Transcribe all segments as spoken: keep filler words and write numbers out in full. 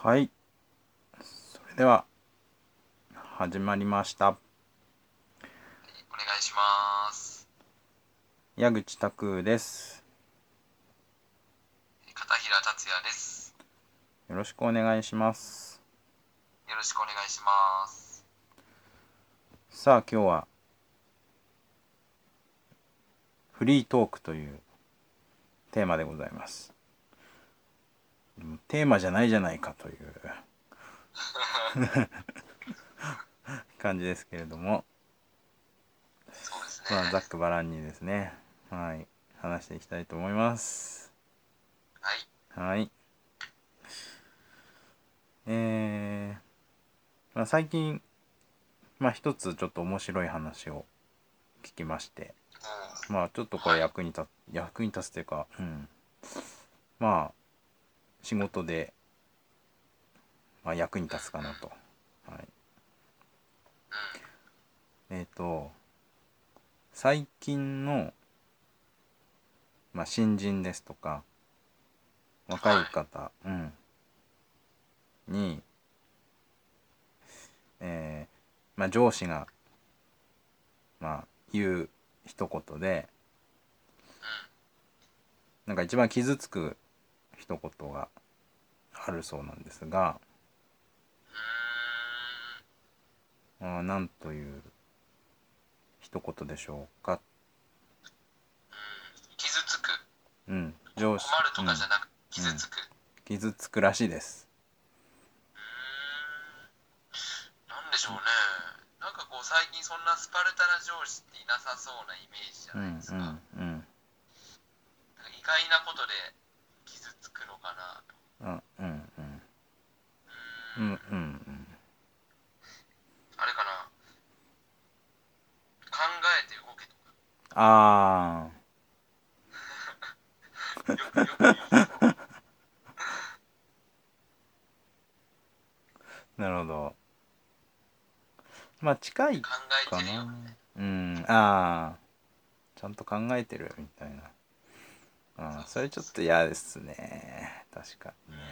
はい、それでは始まりました。 お願いします。 矢口拓です。 片平達也です。 よろしくお願いします。 よろしくお願いします。 さあ今日はフリートークというテーマでございます。テーマじゃないじゃないかという感じですけれども、 そうですね。 まあざっくばらんにですね、はい話していきたいと思います。 はい。 はい。えー、まあ、最近まあ一つちょっと面白い話を聞きまして、 うん。 まあちょっとこれはい。 役に立つ役に立つというか、うん、まあ仕事で、まあ、役にうん。 立つかなと。はい、 うん。 えっ、ー、と最近の、まあ、新人ですとか若いはい。 方、うん、に、えーまあ、上司が、まあ、言う一言でうん。 なんか一番傷つく一言があるそうなんですが、 うーん。 まあ、なんという一言でしょうか。 うん。傷つく。 うん、 こ上司、 困るとかじうん、 ゃなく、 うん、 傷つく。う傷つくらしいです。 ーん。なんでしょうね。なんかこう最近そんなスパルタな上司っていなさそうなイメージじゃうんないですか。 うんなんか意外なことで傷つくのかなと。 うんうんううんうんうーん。 ん。 あれかな。考えて動けとか。 あよくよく言います。 ー、なるほど。まあ近い考えかな。 てるよみたいうん、ああ、ちゃんと考えてるみたいな。あな。 あ、 そうそれちょっそうそう。 と嫌ですね。確かにね。 うん。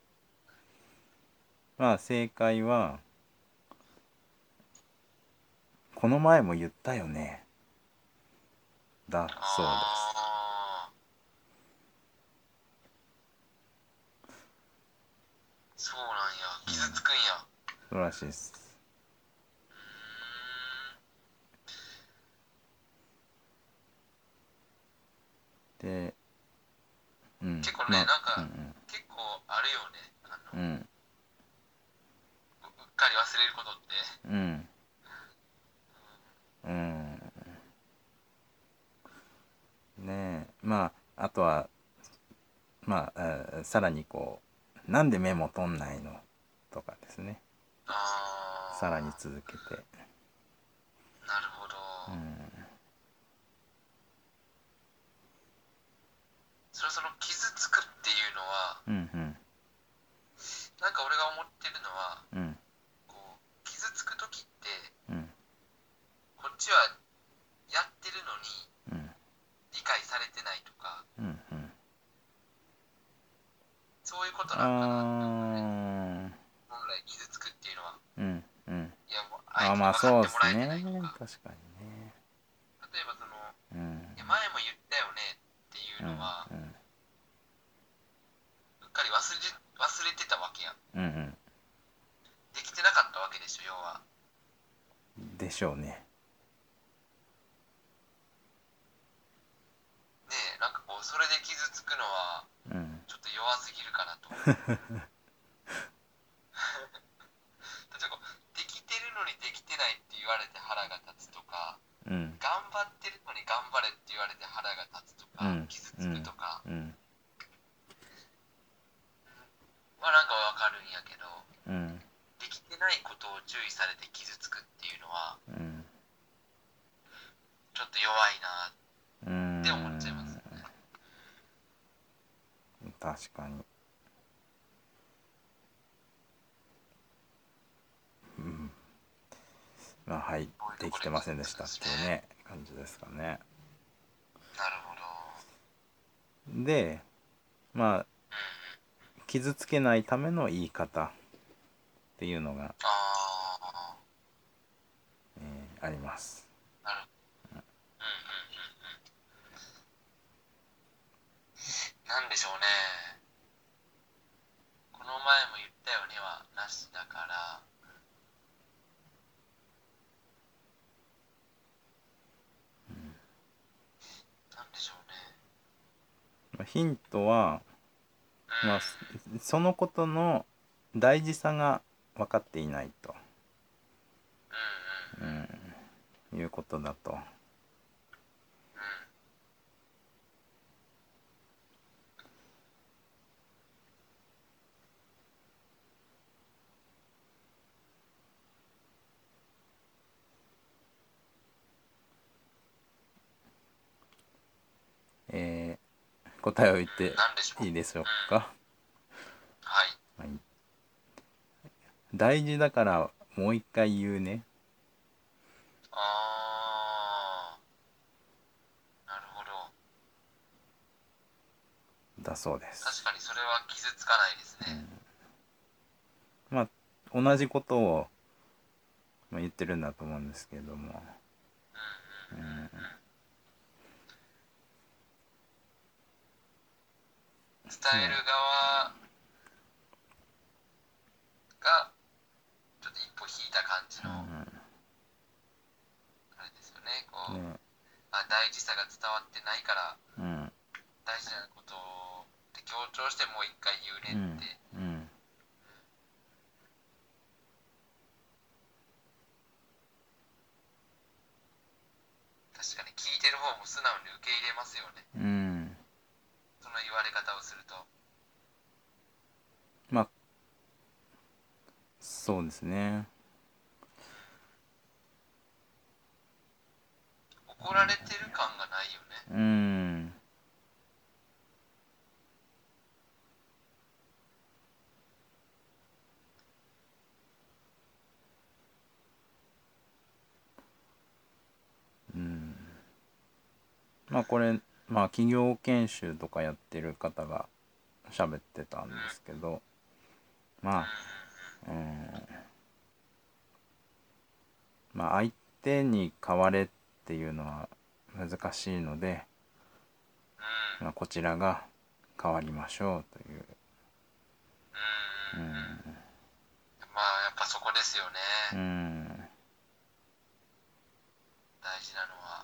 まあ正解は、この前も言ったよね。だそうです。 ああ、そうなんや。 うん、 傷つくんや。 そうらしいです。 うーん。 で、うん、 結構ね、 まあ、 なんか、 うん結構あるよね。あの、 うん、 ううっかり忘れることって。 うん、うん、うん、ねえ、まあ、あとは、まあ、えーさらにこう、なんでメモ取んないのとかですね。さらにあ続けて。 あ、なるほど。 うん、 それはその傷つくっていうのは、 うん、うん、 なんか俺が思ってるのは、 うん、 こう、傷つくときって、 うん、 こっちはやってるのにうん、 理解されてないとか、 うん、うん。 そういうことなんかなって思うね。 あ本来傷つくっていうのは。 ー、うん、うん。 いやもう相あ、 手にまあそうで分かってもらえてなすね。 いとか、 確かにね。 例えばその、 うん、 いや前も言ったよねっていうん、 うのは、 うん、 うっかり忘れて、忘れてたわけやん。 うん、 できてなかったわけでしょ、要は。 うん。でしょうね。 ねえ、なんかこう、それで傷つくのは、 うん。 ちょっと弱すぎるかなと。例えば、できてるのにできてないって言われて腹が立つとか、 うん、 頑張ってるのに頑張れって言われて腹が立つとか、 うん、 傷つくうん、 とかうん、 はなんかわかるんやけど、 うん、 できてないことを注意されて傷つくっていうのは、 うん。 ちょっと弱いなうーって思っちゃいまん、 すよね。 確かに。うん。まあ、はい、 こういうとできころで傷てませんでしつくんですね。 たっていうね、感じですかね。 なるほど。 で、まあ、 傷つけないための言い方っていうのが、 あえーあります。 あ、なる。うんうんうんうん。なんでしょうね。この前も言ったようにはなしだから、なんでしょうね。 ヒントは、まあ、そのことの大事さが分かっていないと、 うんうんうん。 うん、いうことだと。 うん。 えー答えを言っうん、 てなんでしょう。 いいでしょううん。 か。 はい。 はい、大事だからもう一回言うね。 あー、なるほど。 だそうです。 確かにそれは傷つかないですね。 まあ同じことをまあ言ってるんだと思うんですけども、 うんうんうんうん。 うん、 伝える側がちょっと一歩引いた感じの、あれですよね。こう、 ね、 あ、大事さが伝わってないから、 うん、 大事なことって強調してもう一回言うねうん、 って。 うん、 確かに聞いてる方も素直に受け入れますよね。 うん、 その言われ方をすると。 まあそうですね。 怒られてる感がないよね。 うん、うん、まあこれ、まあ企業研修とかやってる方が喋ってたんうん。 ですけど、 うんまあ、うん、まあ相手に変われっていうのは難しいので、 うんうん。 まあ、こちらが変わりましょうという、 うんうんうんうん。 うん、 まあやっぱそこですよね。 うん、 大事なのは。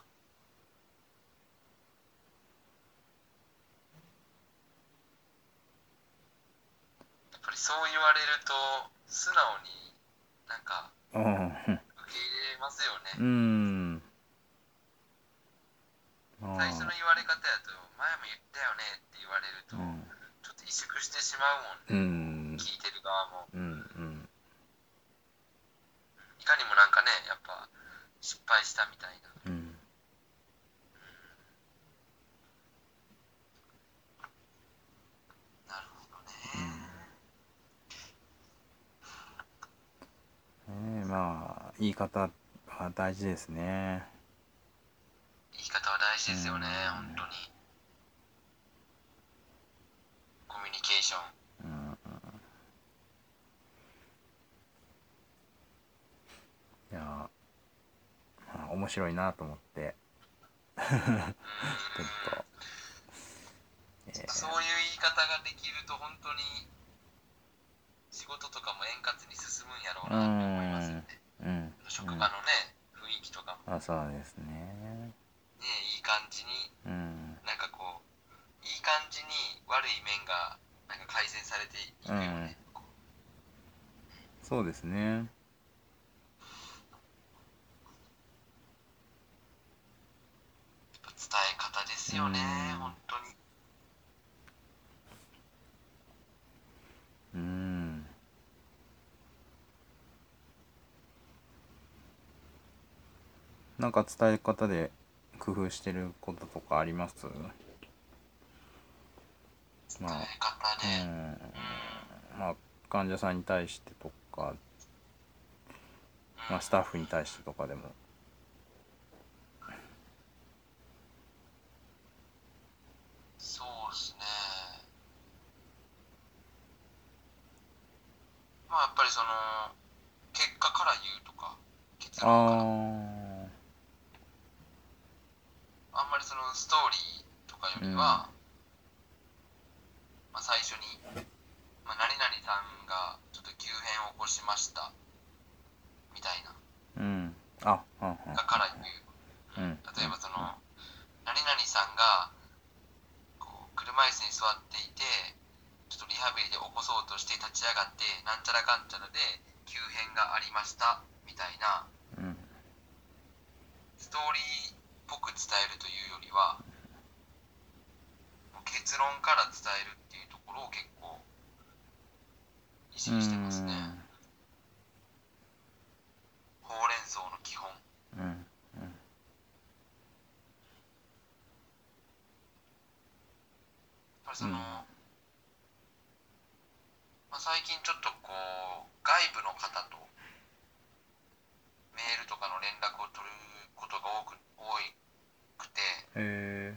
やっぱりそう言われると素直になんかうん、 受け入れますようね。 ん、 最初のまあ、 言われ方やと前も言ったよねって言われるとうん、 ちょっと萎縮してしまうもんうね。こうん、 聞いてる側も。 うん、うん、 いかにもなんかね、やっぱ失敗したみたいな。 うん、 なるほどね。 ね、まあ言い方は大事ですね。 言い方は大事うですよね、本ん、 当に。コミュニケーション。 うん、いや、まあ、面白いなと思ってうーちょっと、 ん。 えそういう言い方ができると本当に仕事とかも円滑に進むんやろうー、うなって思いますよん、 ね。 うん、うん、 職場のね、雰囲気とかも。 あ、そうですね。 ね、いい感じに、 うん、 なんかこう、いい感じに悪い面がなんか改善されていうん、 くよね。こうそうですね。 やっぱ伝え方でうすよね、 ん、 本当に。 うん、なんか伝え方で工夫してることとかあります？ 伝まえ方あ、うで。 ん、 うん。 まあ患者さんに対してとか、 うん。 まあ、スタッフに対してとかでも。 そうですね。 まあやっぱりその結果から言うとか結あ論からあ。 あんまりそのストーリーとかようん。 りは、まあ、最初に、まあ、何々さんがちょっと急変を起こしましたみたいなうん。あ、はんはん。 がから言う、 うん。うん。 例えばその何々さんがこう車椅子に座っていてちょっとリハビリで起こそうとして立ち上がってなんちゃらかんちゃらで急変がありましたみたいなうん。 ストーリーっぽく伝えるというよりはもう結論から伝えるっていうところを結構意う識してますね。 ん。 ほうれん草の基本。やうん。 っぱりその、 うん。 まあ、最近ちょっとこう外部の方とメールとかの連絡を取ることが多く多くて、 へえ。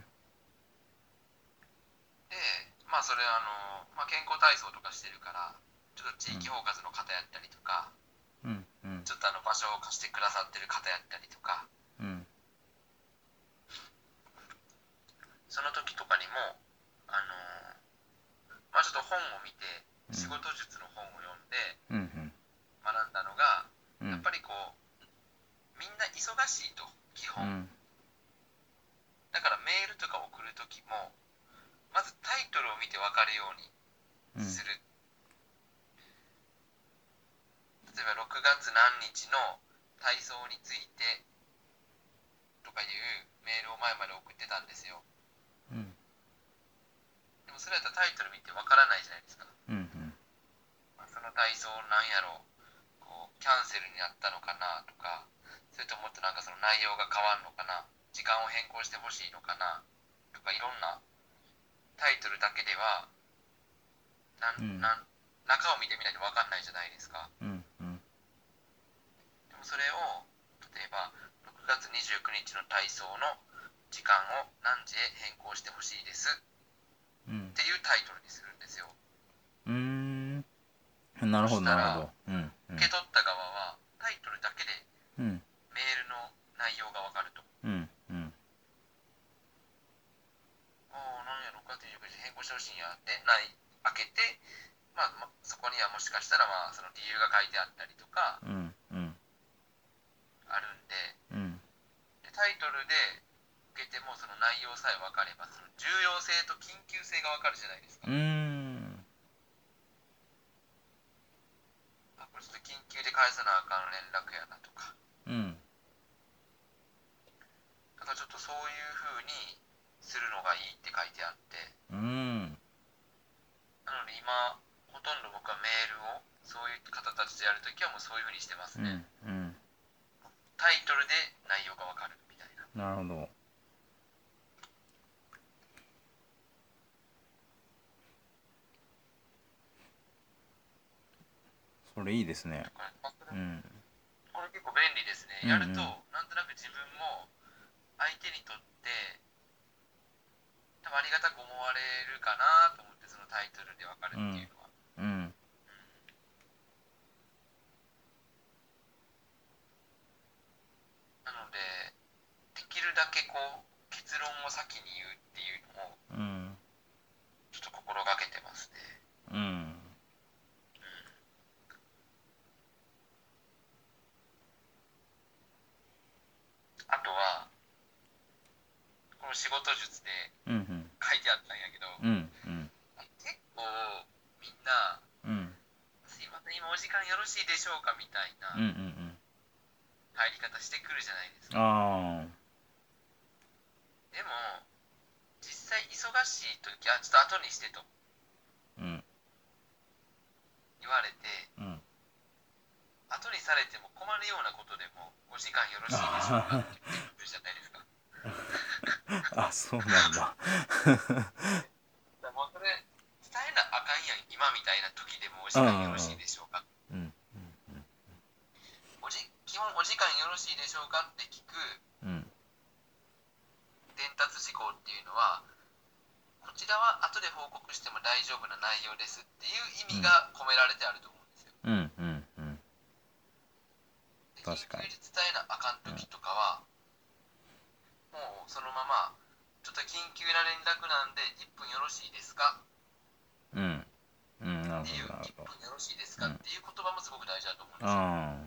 でまあそれあの、まあ、健康体操とかしてるからちょっと地域包括の方やったりとか、 うん。うん。 ちょっとあの場所を貸してくださってる方やったりとか、 うん。 その時とかにもあのまあちょっと本を見て仕事術の本を読んでうん。 学んだのが、 うん。 やっぱりこうみんな忙しいと基本、 うん。 だからメールとか送る時もまずタイトルを見て分かるようにうん。 する。例えばろくがつ何日の体操についてとかいうメールを前まで送ってたんですよ。 うん。 でもそれやったらタイトル見て分からないじゃないですか。 うん。 その体操なんやろう、こうキャンセルになったのかなとか、それともっとなんかその内容が変わるのかな、時間を変更してほしいのかなとか、いろんなタイトルだけではなんなん中を見てみないと分かんないじゃないですか。 うん。うん。 でもそれを例えばろくがつにじゅうくにちの体操の時間を何時へ変更してほしいですうん。 っていうタイトルにするんですよ。 うん。なるほど、 そしたらなるほど。うん。 受け取った側はタイトルだけでうん。 メールの内容が分かると。 うん。うん。 おお、なんやろくがつにじゅうくにち変更してほしいんやってない開けて、まあ、まあ、そこにはもしかしたらまあその理由が書いてあったりとかうん。うん。 あるんで、 うん。 でタイトルで受けてもその内容さえ分かればその重要性と緊急性が分かるじゃないですか。 うん。 あ、これちょっと緊急で返さなあかん連絡やなとか、 うん。 だからちょっとそういう風にするのがいいって書いてあって、 うん。 なので今ほとんど僕はメールをそういう方たちでやるときはもうそういう風にしてますね。 うん。うん。 タイトルで内容が分かるみたいな。 なるほど。それいいですね。 これこれうん。 これ結構便利ですね。 うん。 やるとうん。 なんとなく自分も相手にとって多分ありがたく思われるかなと思って、そのタイトルで分かるうん。 っていうのは。 うん。 なのでできるだけこう結論を先に言うっていうのをうん。 ちょっと心がけてますね。 うん。 あとはこの仕事術でうん。 書いてあったんやけど、 うん。うん。 結構みんなうん。 すいません今お時間よろしいでしょうかみたいうん。うなん。 入り方してくるじゃないですか。 ああ。 でも実際忙しい時はちょっと後にしてとうん。 言われて、 うん。 後にされても困るようなことでもお時間よろしいでしょうかって言ってくるじゃないですか。 あ、そうなんだ。 だもうそれ伝えなあかんやん今みたいな時でもお時うん。 間よろしいでしょうか。 うん。 おじ基本お時間よろしいでしょうかって聞くうん。 伝達事項っていうのはこちらは後で報告しても大丈夫な内容ですっていう意味が込められてあると思うんですよ。 ううんうんうん。 で緊確かに。 急で伝えなあかん時とかは、もうそのままちょっと緊急な連絡なんでいっぷんよろしいですかうん。うん、なるっていうほどなる 1 ほど。 分よろしいですうん。 かっていう言葉もすごく大事だと思うんですよ。 あ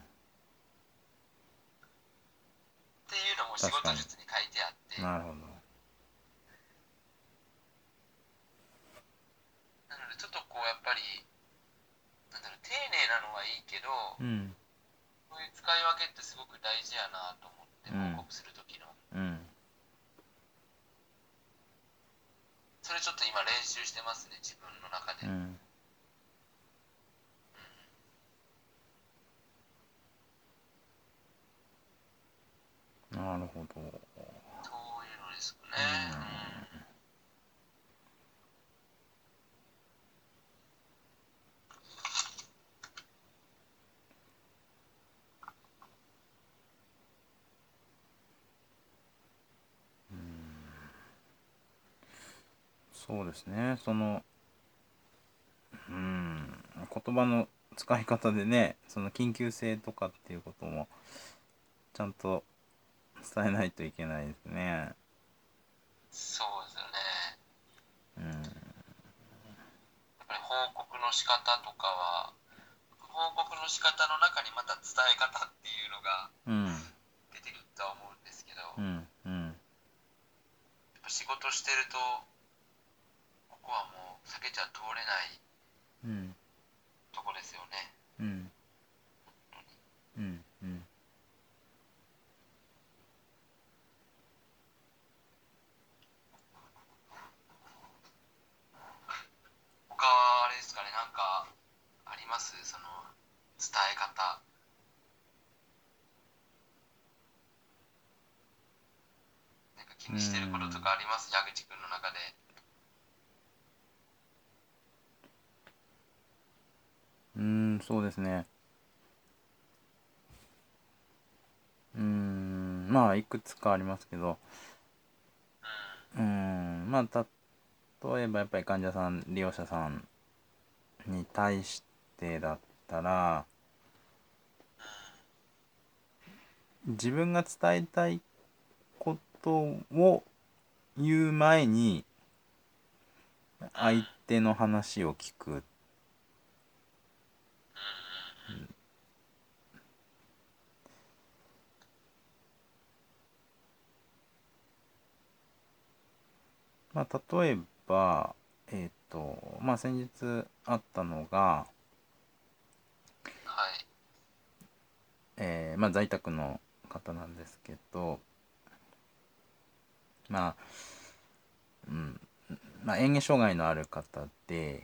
っていうのもあ、 仕確かに。 事術に書いてあって、 なるほど。 なのでちょっとこうやっぱりなんだろう、丁寧なのはいいけど、 うん。 そういう使い分けってすごく大事やなと思ってうん。 報告する時の。 うん。 それちょっと今練習してますね、自分の中で。 うん。なるほど。 そういうのですかね。 ううん。 ん。そうですね。その、うん。言葉の使い方でね、その緊急性とかっていうこともちゃんと伝えないといけないですね。 そうですよね。 うん。 やっぱり報告の仕方とかは、報告の仕方の中にまた伝え方っていうのがうん。 出てくるとは思うんですけど、やうん。うん。 っぱ仕事してると、ここはもう避けちゃ通れないうん。 とこですよね。 うん。うん。うん。 他はあれですかね、なんかありますその伝え方。なんか気うにしてることとん。 かあります矢口くんの中で。 うん、そうですね。うん、まあ、いくつかありますけど、 うん。 うん、まあ、例えばやっぱり患者さん、利用者さんに対してだったら、 うん。 自分が伝えたいことを言う前に、 うん。 相手の話を聞く。 うん。 まあ、例えば、えっと、まあ、先日あったのが、 はい。 えーまあ、在宅の方なんですけど、まあ、うん、まあ、嚥下障害のある方で、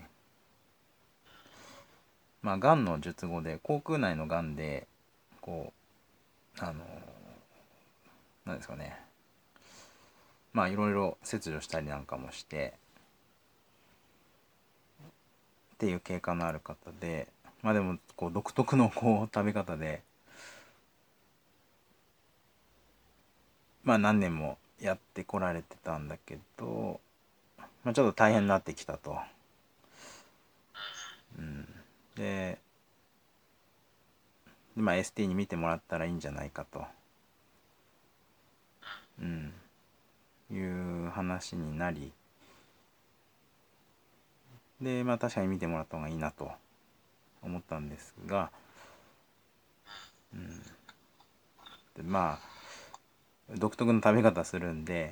まあ、がんの術後で、口腔内のがんで、こう、あの、なんですかね、まあ、いろいろ切除したりなんかもして、っていう経過のある方で、まあでも、こう、独特のこう、食べ方で、まあ何年もやってこられてたんだけど、まあちょっと大変になってきたと。うん。で、まあ エスティー に見てもらったらいいんじゃないかと。うん。いう話になり、で、まあ確かに見てもらった方がいいなと思ったんですが、うん。で、まあ、独特の食べ方するんで、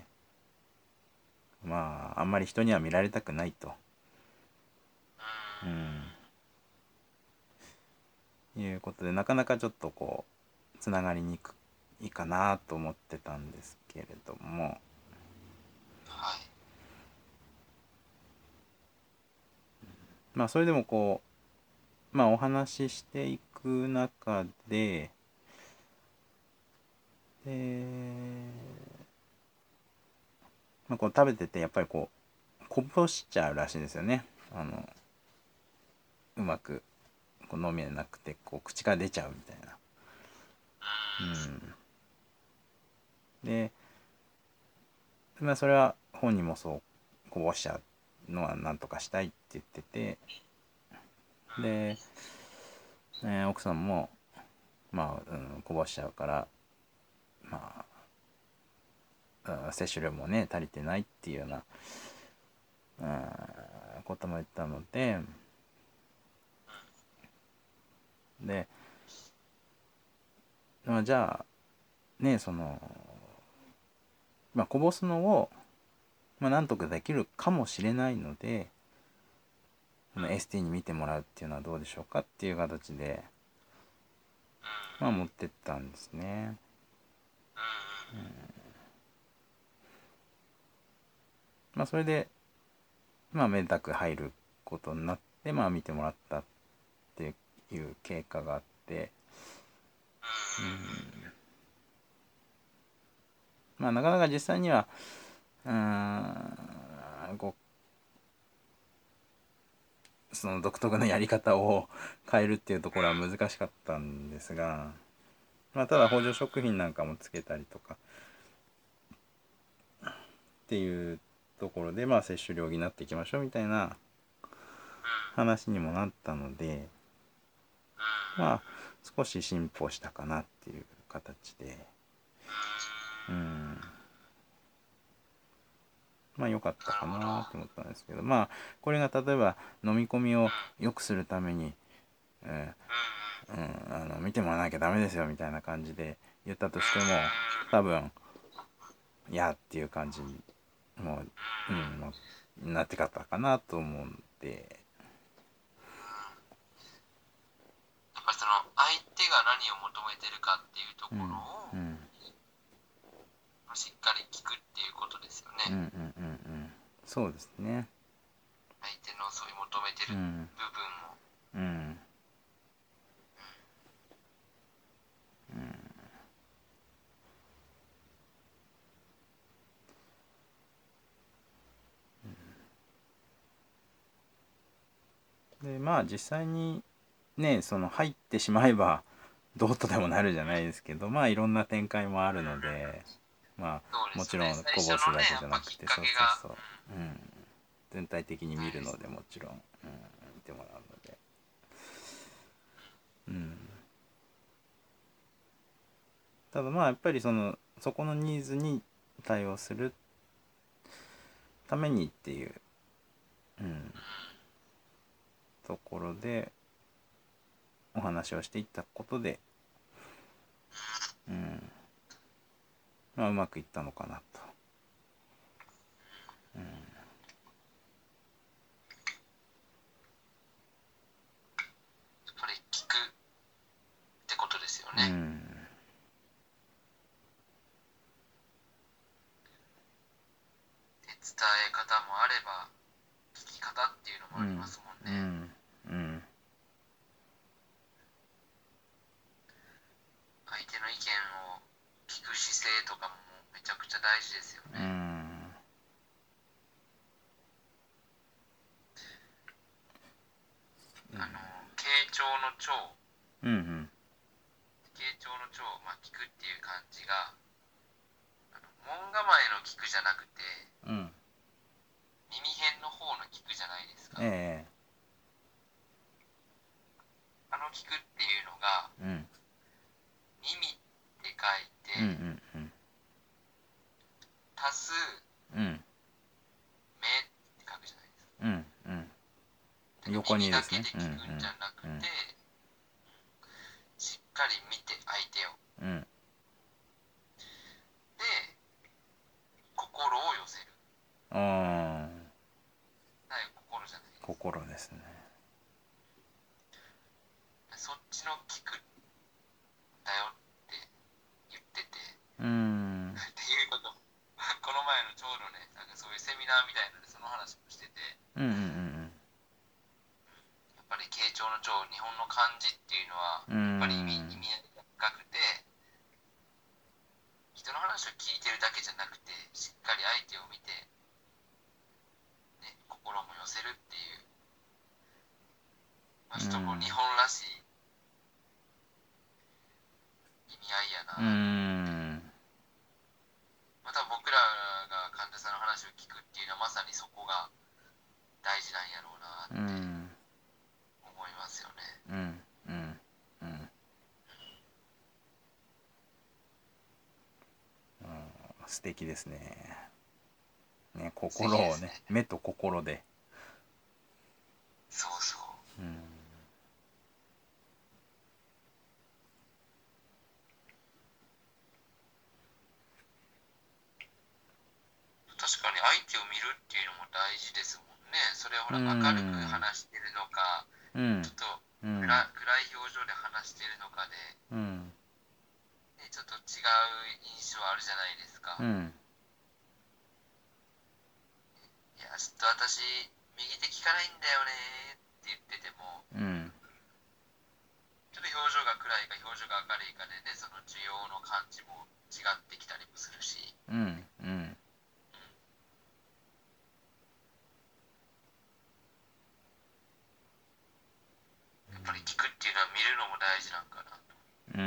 まあ、あんまり人には見られたくないと。うん。いうことで、なかなかちょっとこう、つながりにくいかなと思ってたんですけれども、 はい。 まあ、それでもこう、まあ、お話ししていく中で、で、まあ、こう食べてて、やっぱりこう、こぼしちゃうらしいんですよね。あの、うまくこう飲めなくて、こう、口から出ちゃうみたいな。うん。で、まあ、それは本人もそう、こぼしちゃうのはなんとかしたいって言ってて、で、 えー奥さんもまあ、うん、こぼしちゃうからまあ、うん、摂取量もね足りてないっていうような、うん、ことも言ったのでで、まあ、じゃあねその、まあ、こぼすのを、まあ、なんとかできるかもしれないのでその エスティー に見てもらうっていうのはどうでしょうかっていう形で、まあ、持ってったんですね。うん、まあそれでまあめでたく入ることになって、まあ見てもらったっていう経過があって、うん、まあなかなか実際にはうーんこうその独特のやり方を変えるっていうところは難しかったんですが、まあ、ただ補助食品なんかもつけたりとかっていうところで、まあ摂取量になっていきましょうみたいな話にもなったので、まあ少し進歩したかなっていう形で、うん、まあ良かったかなと思ったんですけど、まあこれが例えば飲み込みを良くするために、えーうん、あの見てもらわなきゃダメですよみたいな感じで言ったとしても多分いやっていう感じにもう、うんもうなってかったかなと思うんで。 やっぱりその相手が何を求めてるかっていうところうんうをんしっかり聞くっていうことですよね。 うんうんうんうんそうですね。 相手のそういう求めてるうん部分を。 うんでまあ実際にねその入ってしまえばどうとでもなるじゃないですけど、まあいろんな展開もあるので、まあもちろそうですよね。 んこぼ最初のね、 すだけじゃやっぱきっなくて、そうかけが、 そうそう、うん、全体的に見るのでもちろん、うん、見てもらうので、うん、ただまあやっぱりそのそこのニーズに対応するためにっていう、うん、ところでお話をしていったことで、うんまあ、うまくいったのかなと。うんやっぱり聞くってことですようね。 んで伝え方もあれば、聞き方っていうのもありうんますもんね。 うんうん相手の意見を聞く姿勢とかもめちゃくちゃ大事ですようね。 んあの、傾聴の聴、 うんうん傾聴の聴、まあ、聞くっていう感じが、あの門構えの聞くじゃなくて、 うん耳辺の方の聞くじゃないですか。 ええあの聞くっていうのが、 うん耳って書いて、 うんうんうん足すうん目って書くじゃないですか。 うんうんだから横に耳だですね。うんけで聞くんじゃなくうんて、しっかり見て相手を。 うんうんで、心を寄せる。 ああ最後、心じゃないですか。 心ですね。 そっちの聞くだよって言ってて、 うんっていうことも、この前のちょうどね、なんかそういうセミナーみたいなのでその話もしてて、 うんうんやっぱり傾聴の聴、日本の漢字っていうのは、 うんうやっぱり意味、 ん意味が深くて、人の話を聞いてるだけじゃなくて、しっかり相手を見て、ね、心も寄せるっていう、まあ、ちょっとこう日本らしい意味合いやうなと思って、 んまた僕らが患者さんの話を聞くっていうのはまさにそこが大事なんやろうなうってん思いますよね。 うんうん素敵ですね。ね、 素敵心をね、 ですね。 目と心で。 そうそう。 うん。 確かに相手を見るっていうのも大事ですもんね。それはほうら明るくん。 話してるのか、 うん。 ちょっとうん。 暗、暗い表情で話してるのかで、 うん。 ね、ちょっと違う印象あるじゃないですか。 うん。 いや、ちょっと私、右手効かないんだよねって言ってても、 うん。 ちょっと表情が暗いか表情が明るいかでね、その需要の感じも違ってきたりもするし、 うん。うん。 やっぱり聞くっていうのは見るのも大事なんかなと。 うん。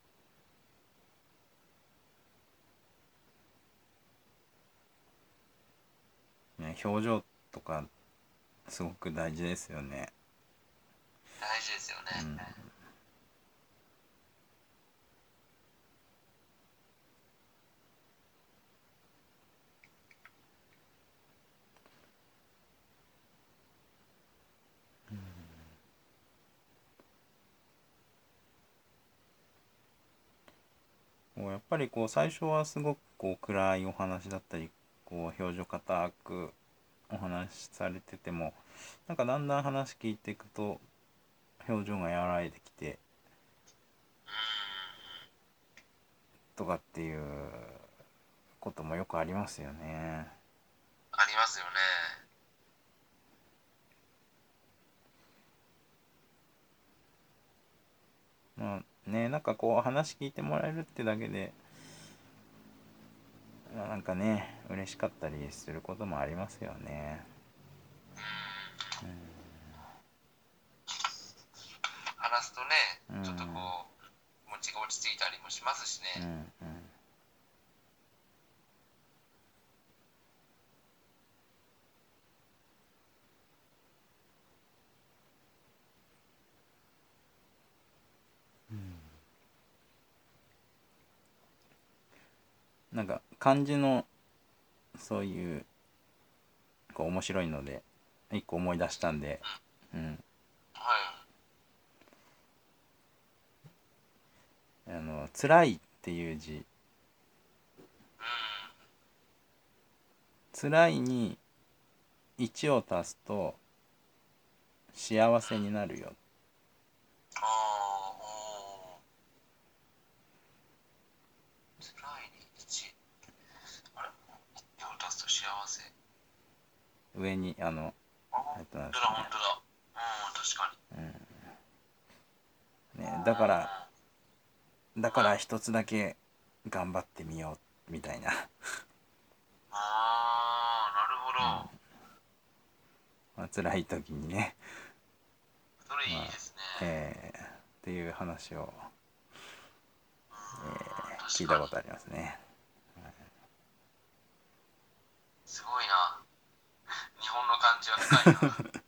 ね、表情とかすごく大事ですよね。 大事ですよね。 うん。こうやっぱりこう最初はすごくこう暗いお話だったり、こう表情硬くお話しされてても、なんかだんだん話聞いていくと表情が和らいできてうーん、 とかっていうこともよくありますよね。 ありますよね。 まあね、なんかこう話聞いてもらえるってだけで、まあなんかね、嬉しかったりすることもありますよね。 うーん、 うん。 話すとね、 うん。 ちょっとこう、気持ちが落ち着いたりもしますしね。 うん。うん。なんか漢字のそういうこう面白いので一個思い出したんで、うん、 はい。 あの辛いっていう字、 うん。 辛いにいちを足すと幸せになるよ。 ああ、おー。辛いにいち。あれ、両足すと幸せ。 上にあのあ、本えっとなんで当だ、 すかね、 本当だ。うん、確かに。 ね、だからあだから一つだけ頑張ってみようみたいな。 あ、ああ、なるほど。 まあ、辛い時にね、 それいまあいですね。 えー、っていう話を、 うえん、 ー、聞確かに。 いたことありますね。 すごいな。日本の漢字は深いな。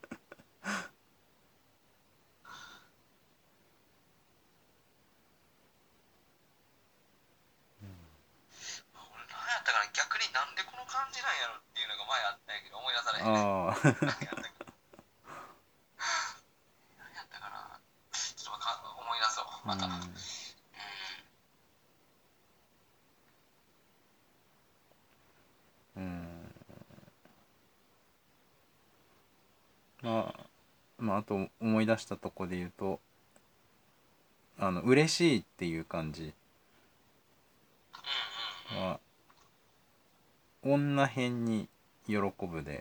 俺何やったかな、逆になんでこの漢字なんやろっていうのが前あったんやけど思い出されへんね。 ああ。 何やったか何やったかな。ちょっとか思い出そう。 うまた。うん。 ん。うん。まあまああと思い出したとこで言うと、あの嬉しいっていう感じうんうんうん。 は女編に喜ぶで、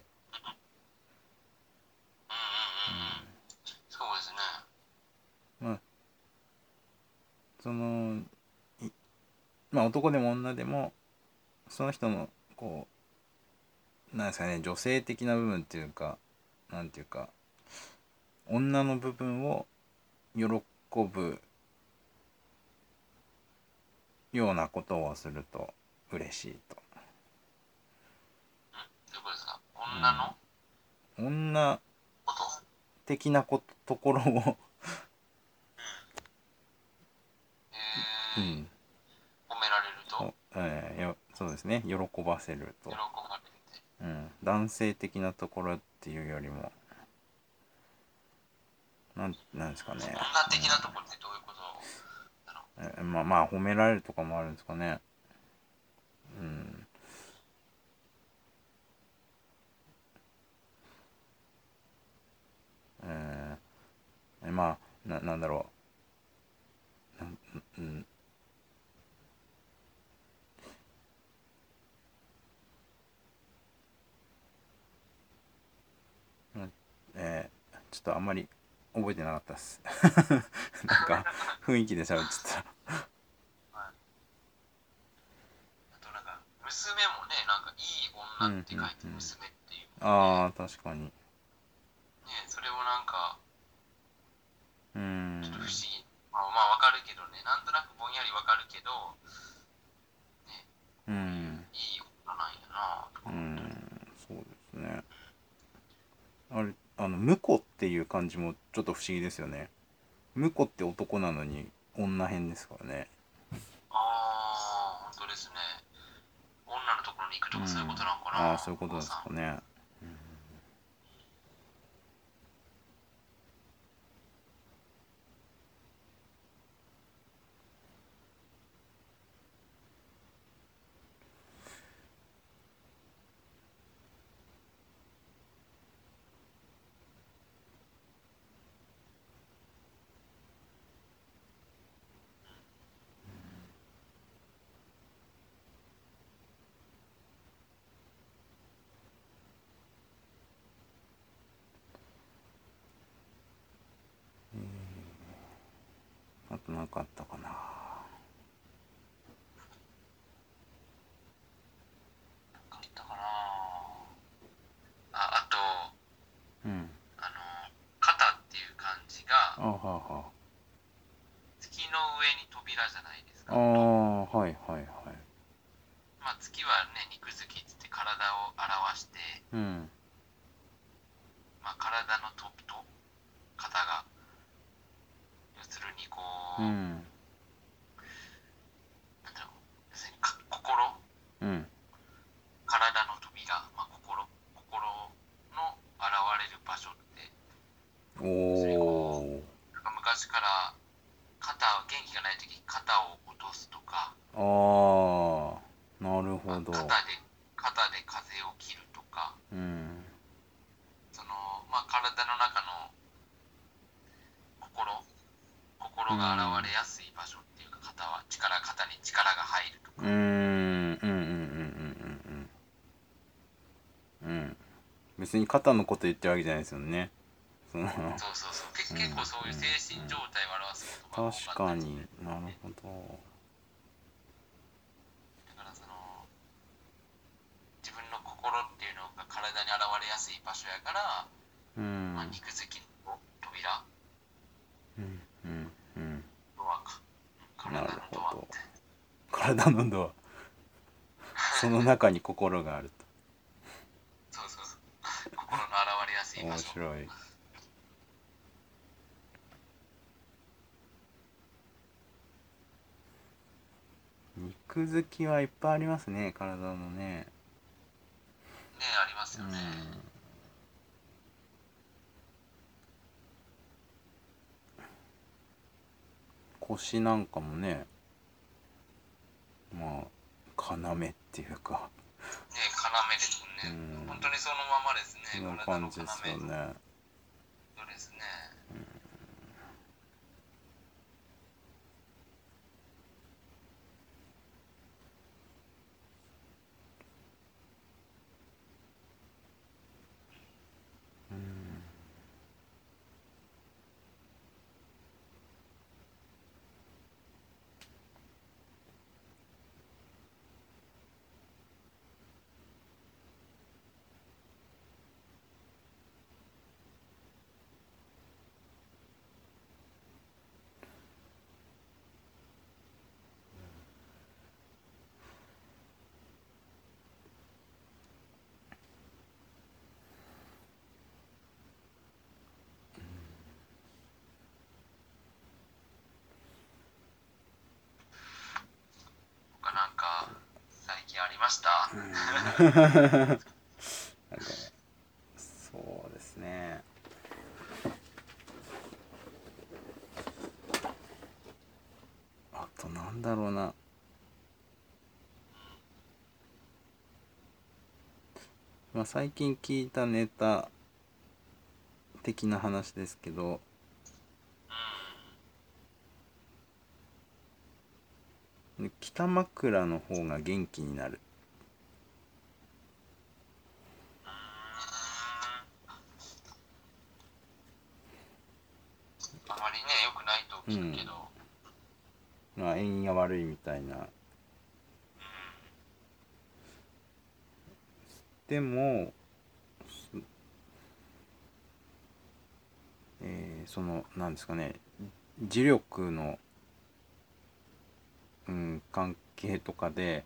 うんうんうんうん。そうですね。 まあそのまあ男でも女でもその人のこうなんですかね、女性的な部分っていうか、なんていうか女の部分を喜ぶようなことをすると嬉しいと。 どういうことですか、女の女こと。 的なことところをうん。えー、 うん、 褒められると。 えーよそうですね、喜ばせると、 喜ばれて。 うん、男性的なところっていうよりも、なんなんですかね、 女的なところってどういうことだろう。 うん、えまあまあ褒められるとかもあるんですかね。うん、えー、まあななんだろう、なんうんうんえー、ちょっとあんまり覚えてなかったっす。なんか雰囲気で喋っちゃった。 はい。あとなんか、娘もね、なんかいいうん女って書いてうんうん。 娘っていうもんで、 ああ、確かに。 ね、それをなんか、 うーちょっと不ん。 思議。まあまあわかるけどね、なんとなくぼんやりわかるけど、ね、 うこういうん。 いい女なんやなとかう思って。 ん。そうですね。あれ、あの、婿っていう感じもちょっと不思議ですよね。婿って男なのに女編ですからね。 ああ、本当ですね。女のところに行くとかそういうことうん。 なのかああ、そういうな、 ことでお母さん。 すかね。あと何かあったかな。 なんかあったかな。あ、あと、 うん。 あの、肩っていう漢字が、 あはは。 月の上に扉じゃないですあか、もと。 あ、はいはいはい。 まあ、月はね、肉付きっつって体を表して、 うん。 まあ、体のトップと肩が、要するにこう、 うん。 なんだろう、要するにか心、 うん。 体の扉、まあ、心、心の現れる場所って、 お要するにこお。 う、なんか昔から肩、元気がない時肩を落とすとか、 ああ、なるまあ、 ほど。 肩で、肩で風を切るとか、 うん。 その、まあ、体の中の心、 う心がん。 現れやすい場所っていうか、肩は、力、肩に力が入るとうーん。うか、 ん。うん。うん。うん。うん。うん。別に肩のこと言ってるわけじゃないですよね。その、 そうそうそう、けうん。うん。 結構そういう精神状態を表す言葉が多確かったりするかになるんで、 ほど。 だからその、自分の心っていうのが体に現れやすい場所やから、 うん。 まあ、肉付きの扉、 うん。うん。うんドアか。 なる体のほど。 ドアって。 体のドア。その中に心があるそうそうそう。心の現れやすと。 い場所。 面白い。肉付きはいっぱいありますね、体のね。 ね、ありますうよね。 ん。腰なんかもね、まあ、要っていうか、 ね、要ですもんうね。本当ん、 にそのままですね。 その体の要。 感じですよね。 そうですね。 ました。 なんかそうですね。あとなんだろうな。まあ最近聞いたネタ的な話ですけど、北枕の方が元気になる。 あまりね良くないと聞くけど、 うん、まあ縁が悪いみたいな。でも、えー、そのなんですかね、磁力の、うん、関係とかで、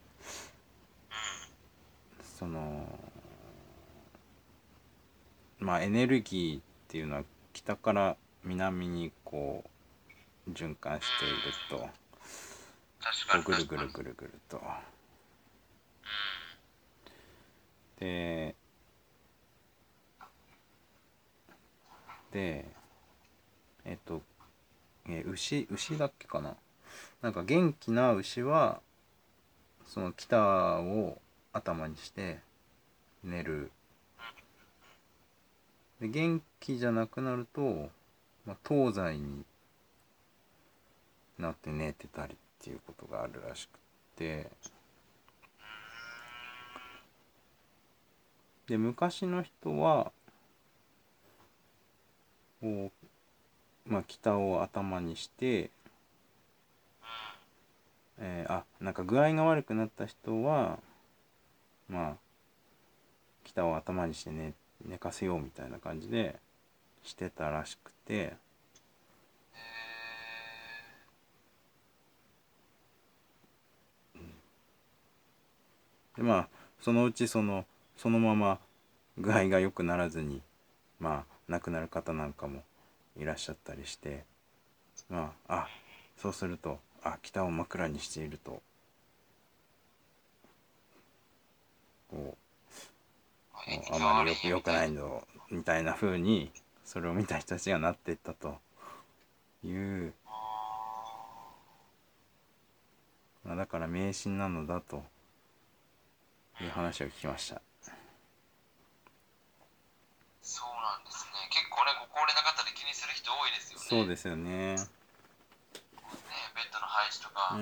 そのまあエネルギーっていうのは北から南にこう循環していると、こうぐるぐるぐるぐると。ででえっと、えー牛牛だっけかな、なんか元気な牛はその北を頭にして寝る。で元気じゃなくなると、まあ、東西になって寝てたりっていうことがあるらしくて、で昔の人はこう、まあ、北を頭にして、えー、あなんか具合が悪くなった人はまあ北を頭にして寝、寝かせようみたいな感じでしてたらしくて、でまあそのうちそのそのまま具合が良くならずにまあ亡くなる方なんかもいらっしゃったりして、まああそうするとあ北を枕にしているとこうあまりよく良くないのみたいな風にそれを見た人たちがなっていったという、まあ、だから迷信なのだという話を聞きました。 そうなんですね。結構ね、ご高齢な方で気にする人多いですよね。 そうですよね。 ね、ベッドの配置とか。 うん。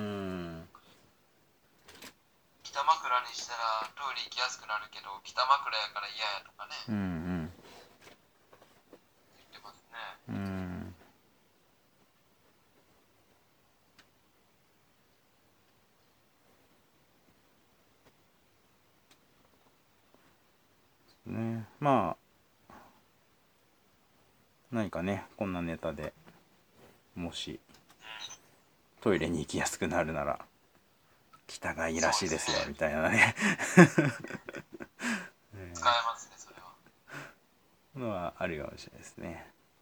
北枕にしたらトイレ行きやすくなるけど、北枕やから嫌やとかね。 うんうん言ってますね。 うん。ね、まあ何かねこんなネタでもしトイレに行きやすくなるなら北がいいらしいですよみたいなね使えますね、それは。 のはあるかもしれないですね。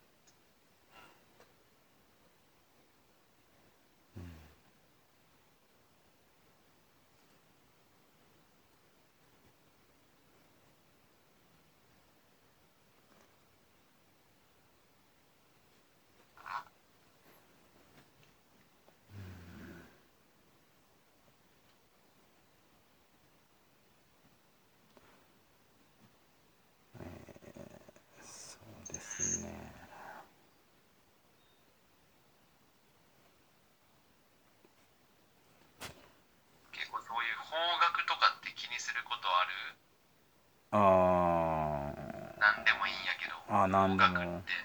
そうですね。 結構そういう方角とかって気にすることある？ あなんでもいいんやけど、 ああなんで方角っもて。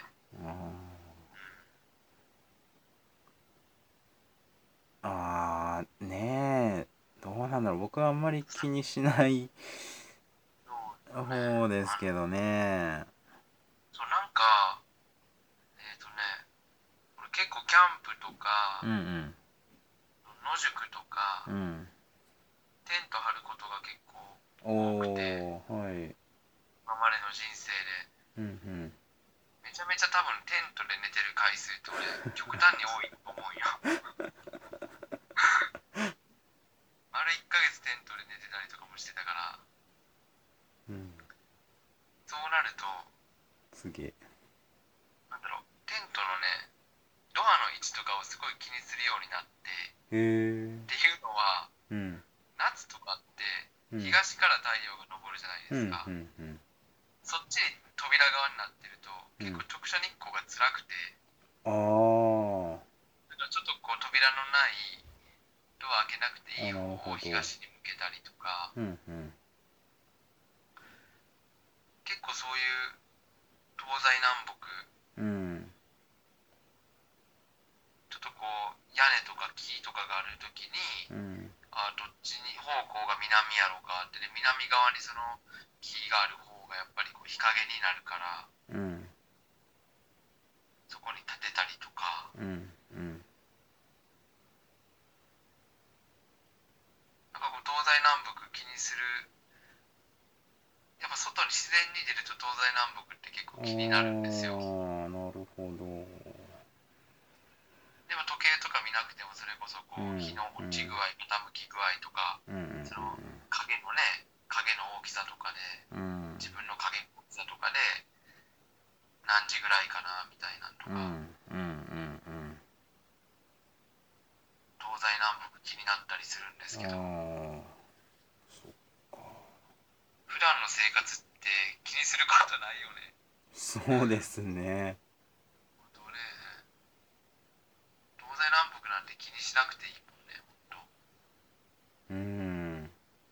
ああねえどうなんだろう、僕はあんまり気にしないそうね。 方ですけどね。 そう、なんか、えっとね、俺結構キャンプとか、 うん野宿とか、 うんうんテント張ることが結構お多くて、 おはい今までの人生で、 うんうんめちゃめちゃ多分テントで寝てる回数って俺、極端に多いと思うんよ。あいっかげつテントで寝てたりとかもしてたから、 うん、 そうなるとすげえ。 なんだろう、テントのねドアの位置とかをすごい気にするようになって、 へえ。 っていうのはうん、 夏とかってうん、 東から太陽が昇るじゃないうん、 ですか。 うん、うん、 そっちに扉側になってるとうん。 結構直射日光が辛くて、 ああ、 だからちょっとこう扉のないドア開けなくていいあ、なる方をほど。 東に向けたりとか、 うん、うん、 結構そういう東西南北うん、 ちょっとこう屋根とか木とかがある時に、 うん、 あどっちに方向が南やろうかってで南側にその木がある方がやっぱりこう日陰になるからうん、 そこに立てたりとか、 うん、うん。 なんかこう東西南北気にする、やっぱ外に自然に出ると東西南北って結構あ気になるんですよ。 あ、なるほど。 でも時計とか見なくてもそれこそこうん、 う日のうん、 落ち具合傾き具合とかうん、 その影のね影の大きさとかでうん、うん、 自分の影の大きさとかで何時ぐらいかなみたいなんとうん、 かうん、うん、 東西南北気になったりするんですうん。 けど、 ああ、そっか。 普段の生活って気にすることないよね。 そうですね。 本当ね、東西南北なんて気にしなくていいもんね、本当。 うん。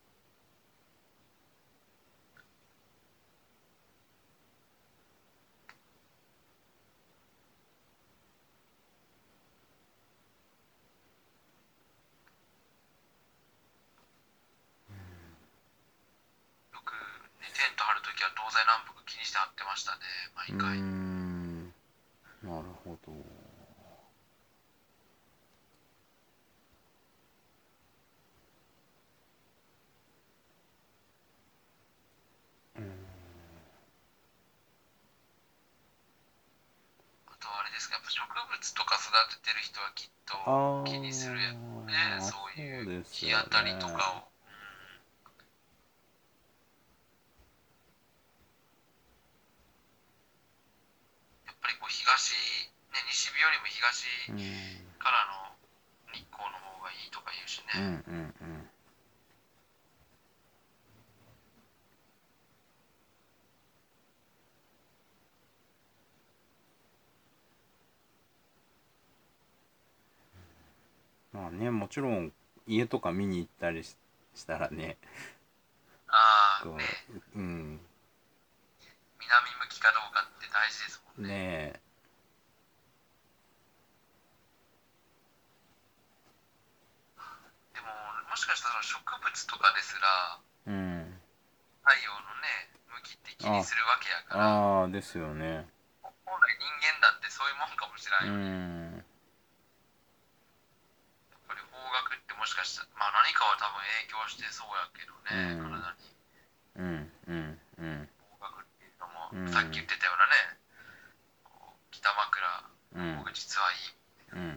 よく、ね、テント張るときは東西南北気にして張ってましたね、毎うー回。 ん。なるほど。うん。 あとはあれですか、やっぱ植物とか育ててる人はきっとあ気にするやろね、 あ、 そういそううですよ日当たりとね。 かを。やっぱりこう東、ね、西日よりも東うん。 からの日光の方がいいとか言うしうん、うね。 ん、うん。まあね、もちろん家とか見に行ったりし、したらね、こああ、ね、 う、うん。 南向きかどうかって大事ですもんね。 ねでも、もしかしたら植物とかですら、 え。うん。 太陽のね、向きって気にあ、 するわけやから、 ああ、ですよね。 本来人間だってそういうもんかもしれうんよね。 ん。 やっぱり方角ってもしかしたら、まあ何かは多分影響してそうやけどうね、 ん。 体に。 うん、うん、うん。 方角っていうのも、 うん。 さっき言ってたようなね、こう北枕うん。 の方が実はいい。 うん、うん。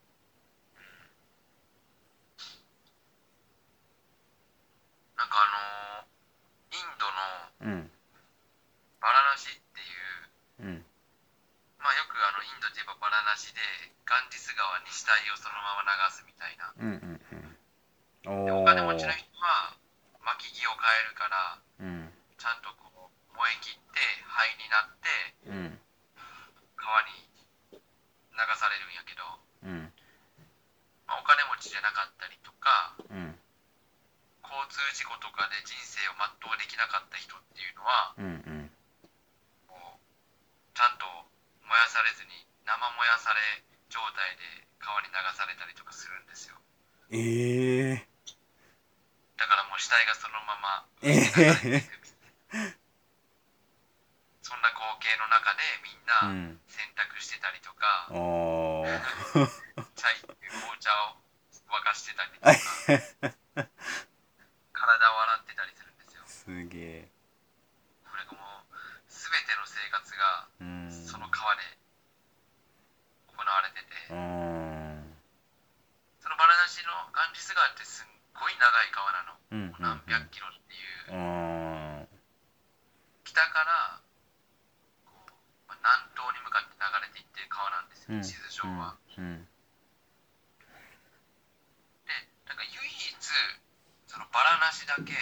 なんかあのーインドのうん。 バラナシっていう、 うん。 まあよくあのインドといえばバラナシで、ガンジス川に死体をそのまま流すみたいな。 うん、うん。 で、お金持ちおー。 の人は薪木を買えるから、 うん。 ちゃんとこう燃え切って灰になってうん。 川に流されるんやけど、 うん。 まあ、お金持ちじゃなかったりとかうん。 交通事故とかで人生を全うできなかった人っていうのはうん。うん。 こうちゃんと燃やされずに生燃やされ状態で川に流されたりとかするんですよ。 ええだからもう死体がそのままー。 海に流れていええく。そんな光景の中でみんー。うなん。 洗濯してたりとか、 おー。 チャイっていう紅茶を沸かしてたりとか、体を洗ってたりするんですよ。 すげえ。 これがもう全ての生活がうん。 その川で行われてて、 うん。 そのバラナシのガンジス川ってすっごい長い川なの。 うんうん何百キロっていう。 うん。ああ。 北からこう、まあ、南東に向かって流れていってる川なんですよ、 うん地図上うんは。 うんで、なんか唯一、そのバラナシだけ、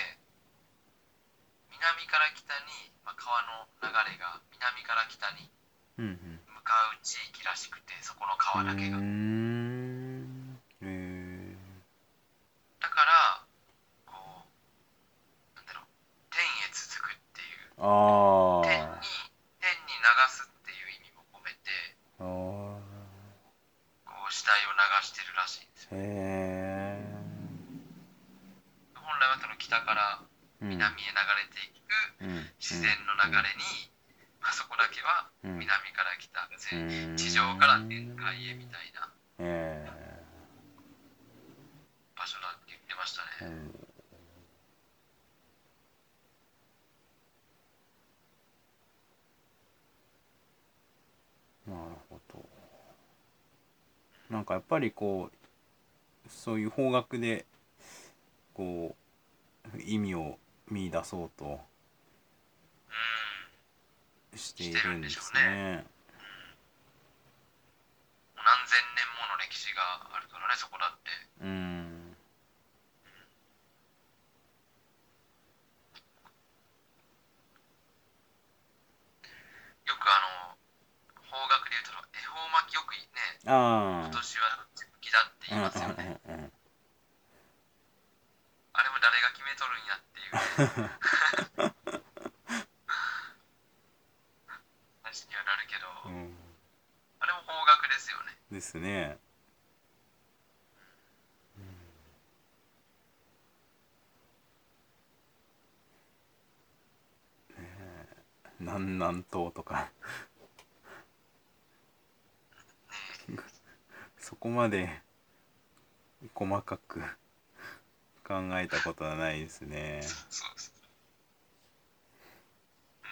南から北に、まあ、川の流れが南から北にうん向かう地域らしくて、そこのうん。う川だけが。 ーん。へえ。 だから、こう、なんだろう、天へ続くっていう、天あに、天に流すっていう意味も込めて、 あ。あこう、死体を流してるらしいんですよ。 あ。へえ。 本来はその北からうん南へ流れていくうん自然の流れに、まあ、そこだけはうん。 南から北、 うーん。 地上から天界へみたいなえ場所だって言ってましたえ。うね。 ん。なるほど。なんかやっぱりこうそういう方角でこう意味を見出そうとうん、 してしてるんいるんででしょうね。 すね。 もう何千年もの歴史があるからね、そこだって。 うん。 よくあの、方角で言うと、恵方巻きよくね、今あ年はどっち向きだってあ。うん言いますよね。 うんうんうん。 あれも誰が決めとるんやっていうね、話にはなるけど、 うん。 あれも方角ですよね。 ですね。南南東とかそこまで細かく考えたことはないですね。 そうです。うん。